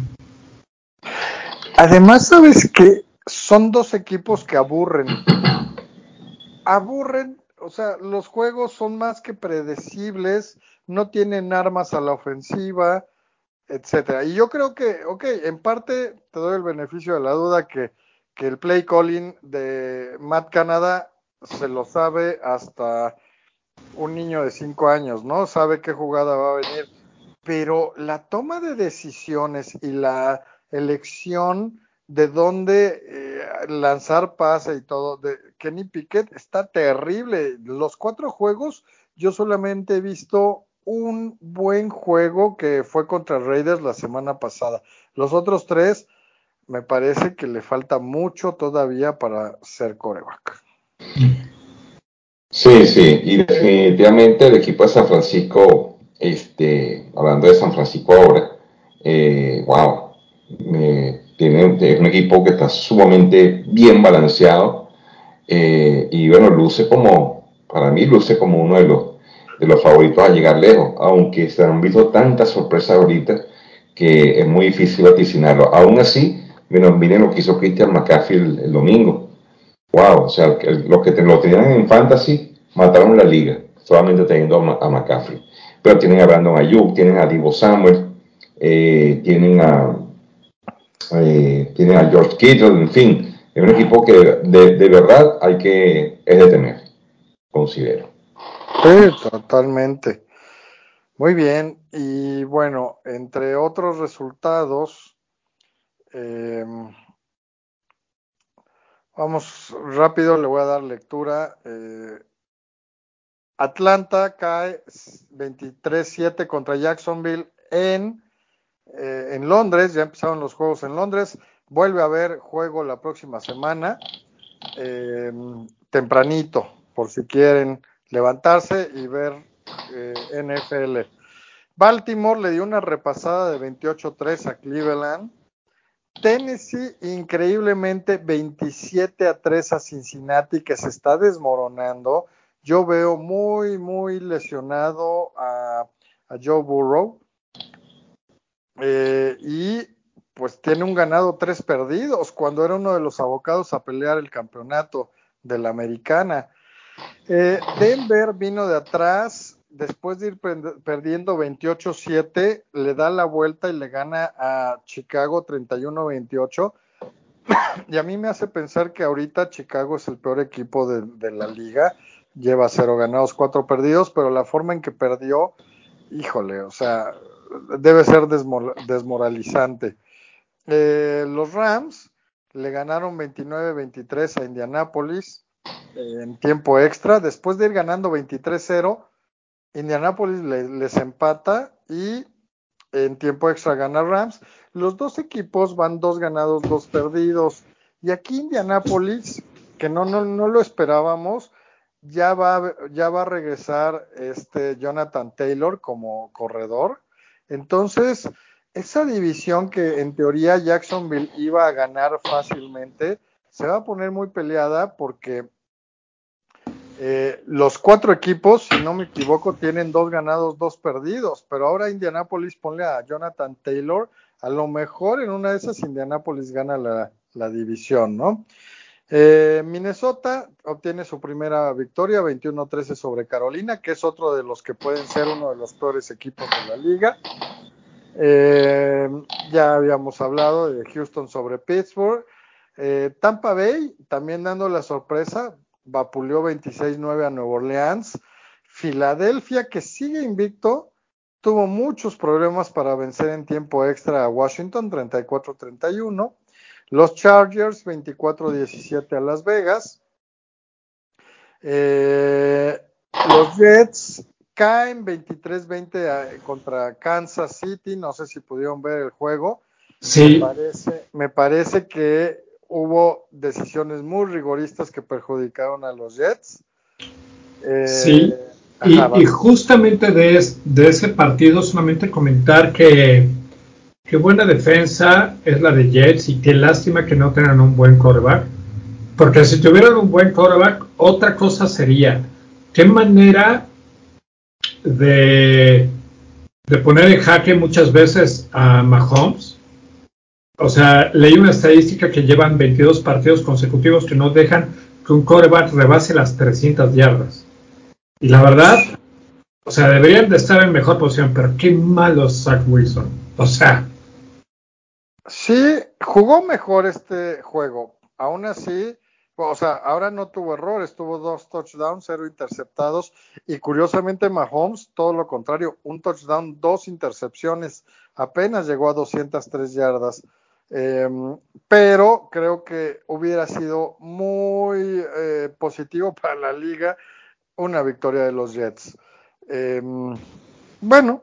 Además, ¿sabes qué? Son dos equipos que aburren. aburren, o sea, los juegos son más que predecibles, no tienen armas a la ofensiva, etcétera. Y yo creo que, ok, en parte te doy el beneficio de la duda que, que el play calling de Matt Canada se lo sabe hasta un niño de cinco años, ¿no? Sabe qué jugada va a venir, pero la toma de decisiones y la elección de dónde eh, lanzar pase y todo de Kenny Pickett está terrible. Los cuatro juegos yo solamente he visto un buen juego que fue contra Raiders la semana pasada. Los otros tres me parece que le falta mucho todavía para ser quarterback. Sí, sí, y definitivamente el equipo de San Francisco, este, hablando de San Francisco ahora, eh, wow, eh, tiene, es un equipo que está sumamente bien balanceado eh, y bueno, luce como, para mí luce como uno de los, de los favoritos a llegar lejos, aunque se han visto tantas sorpresas ahorita que es muy difícil vaticinarlo. Aún así, bueno, miren lo que hizo Christian McCaffrey el, el domingo. Wow, o sea, los que te, lo tenían en fantasy mataron la liga, solamente teniendo a, a McCaffrey. Pero tienen a Brandon Ayuk, tienen a Deebo Samuel, eh, tienen a eh, tienen a George Kittle, en fin, es un equipo que de, de verdad hay que es de temer, considero. Sí, totalmente. Muy bien, y bueno, entre otros resultados, eh, vamos rápido, le voy a dar lectura. Eh, Atlanta cae veintitrés siete contra Jacksonville en, eh, en Londres, ya empezaron los juegos en Londres, vuelve a haber juego la próxima semana, eh, tempranito, por si quieren levantarse y ver eh, N F L. Baltimore le dio una repasada de veintiocho tres a Cleveland. Tennessee, increíblemente, veintisiete a tres a Cincinnati, que se está desmoronando. Yo veo muy, muy lesionado a, a Joe Burrow. Eh, y pues tiene un ganado, tres perdidos, cuando era uno de los abocados a pelear el campeonato de la americana. Eh, Denver vino de atrás, después de ir perdiendo veintiocho siete, le da la vuelta y le gana a Chicago treinta y uno veintiocho. Y a mí me hace pensar que ahorita Chicago es el peor equipo de, de la liga. Lleva cero ganados, cuatro perdidos, pero la forma en que perdió, híjole, o sea, debe ser desmor desmoralizante. Eh, los Rams le ganaron veintinueve veintitrés a Indianapolis eh, en tiempo extra. Después de ir ganando veintitrés cero, Indianapolis le, les empata y en tiempo extra gana Rams. Los dos equipos van dos ganados, dos perdidos. Y aquí Indianapolis, que no, no, no lo esperábamos, ya va, ya va a regresar este Jonathan Taylor como corredor. Entonces, esa división que en teoría Jacksonville iba a ganar fácilmente, se va a poner muy peleada porque eh, los cuatro equipos, si no me equivoco, tienen dos ganados, dos perdidos, pero ahora Indianapolis ponle a Jonathan Taylor, a lo mejor en una de esas Indianapolis gana la, la división, ¿no? Eh, Minnesota obtiene su primera victoria, veintiuno trece sobre Carolina, que es otro de los que pueden ser uno de los peores equipos de la liga. Eh, ya habíamos hablado de Houston sobre Pittsburgh. Eh, Tampa Bay también dando la sorpresa, vapuleó veintiséis nueve a Nueva Orleans. Filadelfia, que sigue invicto, tuvo muchos problemas para vencer en tiempo extra a Washington, treinta y cuatro treinta y uno. Los Chargers, veinticuatro diecisiete a Las Vegas. Eh, los Jets caen veintitrés veinte contra Kansas City. No sé si pudieron ver el juego. Sí. Me parece, me parece que hubo decisiones muy rigoristas que perjudicaron a los Jets. Eh, sí. Y, ajá, y justamente de, es, de ese partido solamente comentar que qué buena defensa es la de Jets y qué lástima que no tengan un buen quarterback. Porque si tuvieran un buen quarterback, otra cosa sería, ¿qué manera de, de poner en jaque muchas veces a Mahomes? O sea, leí una estadística que llevan veintidós partidos consecutivos que no dejan que un quarterback rebase las trescientas yardas. Y la verdad, o sea, deberían de estar en mejor posición, pero qué malo Zach Wilson. O sea, sí, jugó mejor este juego. Aún así, o sea, ahora no tuvo errores, tuvo dos touchdowns, cero interceptados. Y curiosamente, Mahomes, todo lo contrario, un touchdown, dos intercepciones. Apenas llegó a doscientas tres yardas. Eh, pero creo que hubiera sido muy eh, positivo para la liga una victoria de los Jets. Eh, bueno,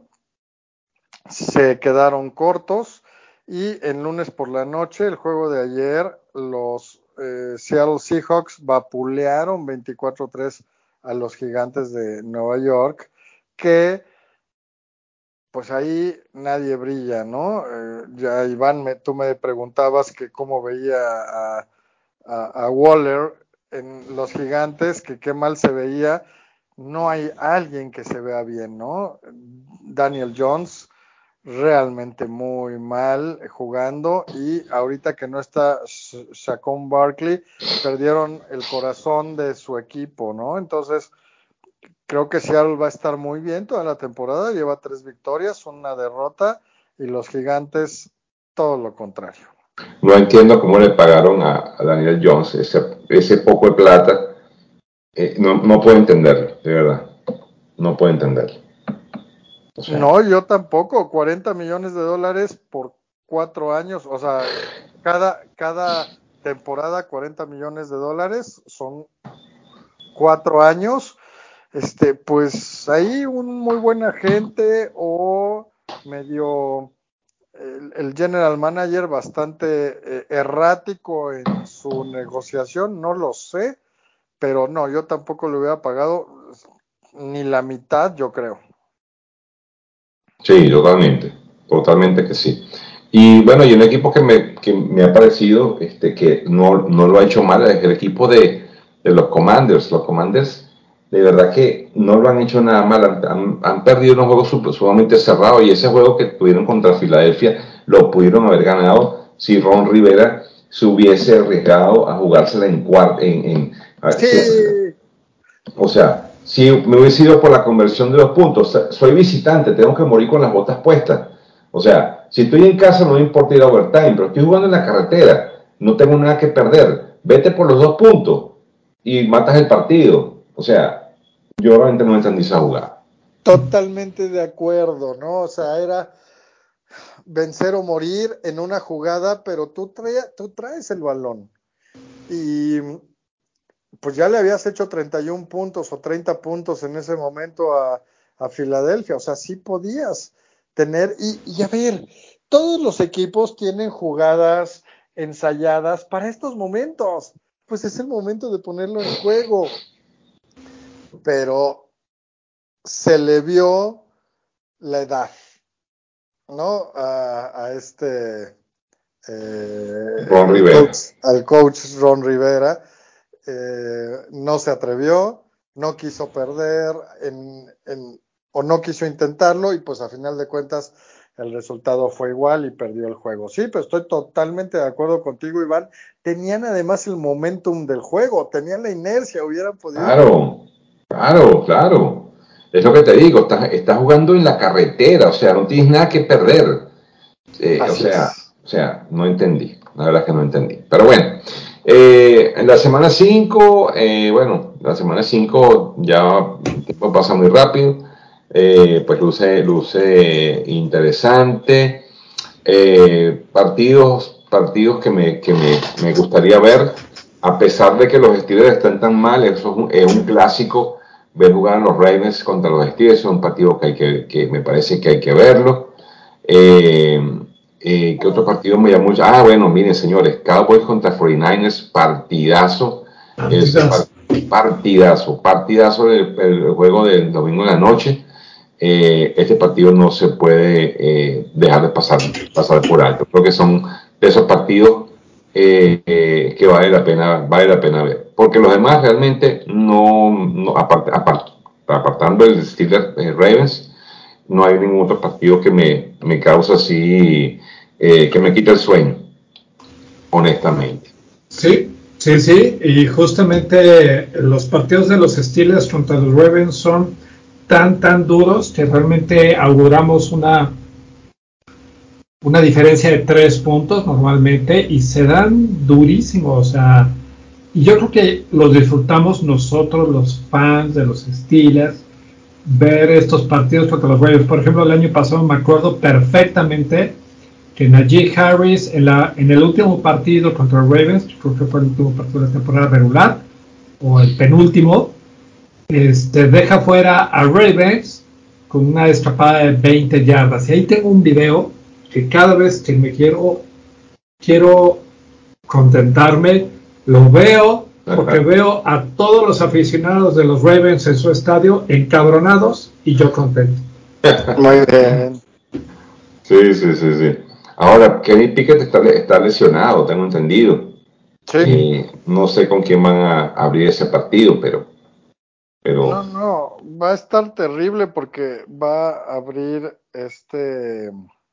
se quedaron cortos y en lunes por la noche, el juego de ayer, los eh, Seattle Seahawks vapulearon veinticuatro tres a los Gigantes de Nueva York, que pues ahí nadie brilla, ¿no? Eh, ya Iván, me, tú me preguntabas que cómo veía a, a, a Waller en los Gigantes, que qué mal se veía. No hay alguien que se vea bien, ¿no? Daniel Jones realmente muy mal jugando y ahorita que no está Saquon Barkley, perdieron el corazón de su equipo, ¿no? Entonces, creo que Seattle va a estar muy bien toda la temporada, lleva tres victorias, una derrota, y los Gigantes todo lo contrario. No entiendo cómo le pagaron a, a Daniel Jones ese, ese poco de plata. Eh, no, no puedo entenderlo, de verdad. No puedo entenderlo. O sea, No, yo tampoco, cuarenta millones de dólares por cuatro años, o sea, cada, cada temporada cuarenta millones de dólares, son cuatro años. Este, pues ahí un muy buen agente o medio el, el general manager bastante eh, errático en su negociación, no lo sé, pero no, yo tampoco le hubiera pagado ni la mitad, yo creo. sí, totalmente, totalmente que sí. Y bueno, y un equipo que me, que me ha parecido este, que no, no lo ha hecho mal es el equipo de, de los Commanders. Los Commanders, de verdad que no lo han hecho nada mal, han, han, han perdido unos juegos sumamente cerrados y ese juego que tuvieron contra Filadelfia lo pudieron haber ganado si Ron Rivera se hubiese arriesgado a jugársela en cuarto, en, en, a, Sí. si, o sea, si me hubiese ido por la conversión de los puntos, soy visitante, tengo que morir con las botas puestas. O sea, si estoy en casa no me importa ir a overtime, pero estoy jugando en la carretera, no tengo nada que perder. Vete por los dos puntos y matas el partido. O sea, yo realmente no entendí esa jugada. Totalmente de acuerdo, ¿no? O sea, era vencer o morir en una jugada, pero tú, trae, tú traes el balón. Y pues ya le habías hecho treinta y un puntos o treinta puntos en ese momento a, a Filadelfia, o sea, sí podías tener, y, y a ver, todos los equipos tienen jugadas ensayadas para estos momentos, pues es el momento de ponerlo en juego, pero se le vio la edad, ¿no? A, a este, eh, Ron el Rivera. coach, al coach Ron Rivera, eh, no se atrevió, no quiso perder en, en, o no quiso intentarlo y pues a final de cuentas el resultado fue igual y perdió el juego. Sí, pero estoy totalmente de acuerdo contigo, Iván. Tenían además el momentum del juego, tenían la inercia, hubieran podido. Claro, claro, claro. Es lo que te digo, estás, estás jugando en la carretera, o sea, no tienes nada que perder. Eh, o Así sea, es. o sea, no entendí, la verdad es que no entendí. Pero bueno, eh, en la semana cinco, eh, bueno, la semana cinco ya el tiempo pasa muy rápido, eh, pues luce, luce interesante. Eh, partidos, partidos que, me, que me, me gustaría ver, a pesar de que los Steelers están tan mal, eso es un, es un clásico, ver jugar a los Ravens contra los Steelers, es un partido que, hay que, que me parece que hay que verlo. Eh, eh, ¿Qué otro partido me llama mucho? Ah, bueno, miren, señores, Cowboys contra cuarenta y nueve ers, partidazo. Ese partidas. partidazo, partidazo del, del juego del domingo en la noche. Eh, este partido no se puede eh, dejar de pasar, pasar por alto. Creo que son de esos partidos eh, eh, que vale la pena, vale la pena ver. Porque los demás realmente no, no apart, apart, apartando el Steelers eh, Ravens, no hay ningún otro partido que me, me causa así, eh, que me quite el sueño, honestamente. Sí, Sí, sí, y justamente los partidos de los Steelers contra los Ravens son tan, tan duros que realmente auguramos una, una diferencia de tres puntos normalmente y se dan durísimos, o sea, y yo creo que los disfrutamos nosotros, los fans de los Steelers, ver estos partidos contra los Ravens. Por ejemplo, el año pasado me acuerdo perfectamente que Najee Harris en, la, en el último partido contra los Ravens, creo que fue el último partido de la temporada regular, o el penúltimo, este, deja fuera a Ravens con una escapada de veinte yardas. Y ahí tengo un video que cada vez que me quiero, quiero contentarme, lo veo, porque veo a todos los aficionados de los Ravens en su estadio encabronados y yo contento. Muy bien. Sí, sí, sí, sí. Ahora, Kenny Pickett está, está lesionado, tengo entendido. Sí. Eh, no sé con quién van a abrir ese partido, pero, pero... No, no, va a estar terrible porque va a abrir este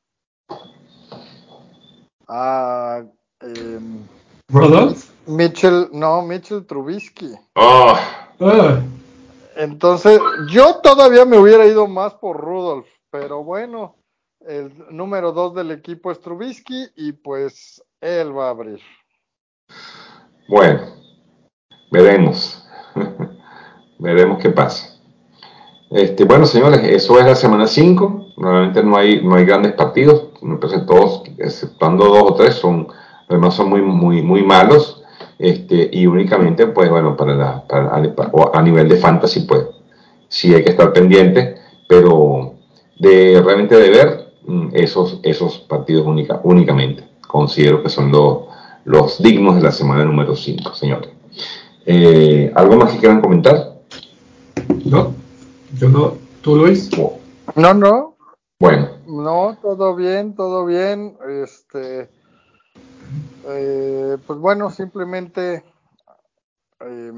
a eh, ¿Rodolph? Mitchell, no, Mitchell Trubisky. Oh. Uh. Entonces, yo todavía me hubiera ido más por Rudolph, pero bueno, el número dos del equipo es Trubisky y pues él va a abrir. Bueno, veremos. Veremos qué pasa. Este, bueno, señores, eso es la semana cinco. Normalmente no hay, no hay grandes partidos. Me parece todos, exceptuando dos o tres, son, además son muy, muy, muy malos. Este, y únicamente, pues bueno, para la, para, a, a nivel de fantasy, pues sí hay que estar pendiente, pero de realmente de ver esos, esos partidos única, únicamente. Considero que son los, los dignos de la semana número cinco, señores. Eh, ¿Algo más que quieran comentar? No, yo no. ¿Tú, Luis? No, no. Bueno. No, todo bien, todo bien. Este, eh, pues bueno, simplemente, eh,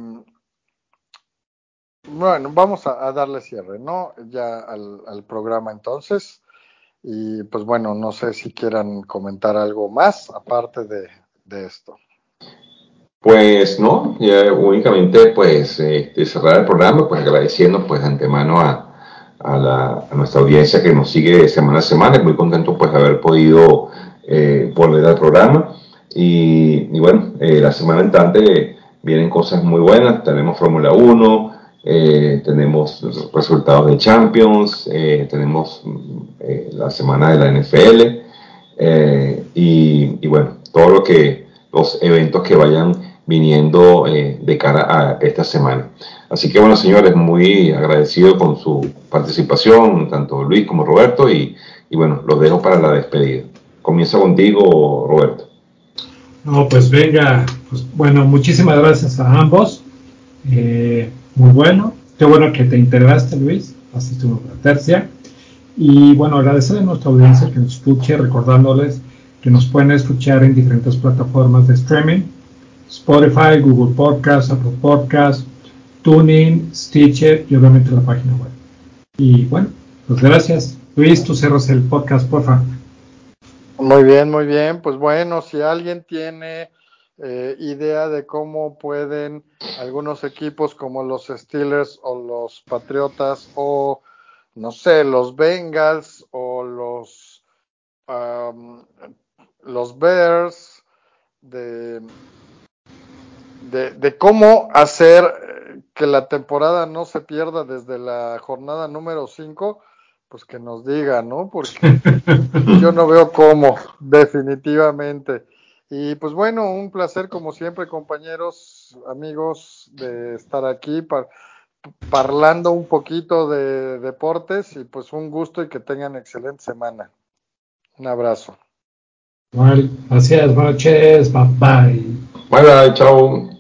bueno, vamos a, a darle cierre, ¿no? Ya al, al programa entonces. Y pues bueno, no sé si quieran comentar algo más aparte de, de esto. Pues no, ya únicamente pues este, cerrar el programa, pues agradeciendo pues de antemano a, a, la, a nuestra audiencia que nos sigue semana a semana, muy contento pues de haber podido eh, volver al programa y, y bueno, eh, la semana entrante vienen cosas muy buenas, tenemos Fórmula uno, eh, tenemos resultados de Champions, eh, tenemos eh, la semana de la N F L eh, y, y bueno, todo lo que los eventos que vayan viniendo eh, de cara a esta semana. Así que bueno, señores, muy agradecido con su participación, tanto Luis como Roberto, y, y bueno, los dejo para la despedida. Comienza contigo, Roberto. No, pues venga, pues bueno, muchísimas gracias a ambos. Eh, muy bueno, qué bueno que te integraste, Luis, asiste una tercia. Y bueno, agradecer a nuestra audiencia que nos escuche, recordándoles que nos pueden escuchar en diferentes plataformas de streaming: Spotify, Google Podcast, Apple Podcast, TuneIn, Stitcher y obviamente la página web. Y bueno, pues gracias. Luis, tú cerras el podcast, por favor. Muy bien, muy bien. Pues bueno, si alguien tiene eh, idea de cómo pueden algunos equipos como los Steelers o los Patriotas o no sé, los Bengals o los um, los Bears de, de, de cómo hacer que la temporada no se pierda desde la jornada número cinco, pues que nos diga, ¿no? Porque yo no veo cómo, definitivamente. Y pues bueno, un placer como siempre, compañeros, amigos, de estar aquí par parlando un poquito de deportes y pues un gusto y que tengan excelente semana. Un abrazo. Bueno, gracias, buenas noches, bye bye. Bye bye, chao.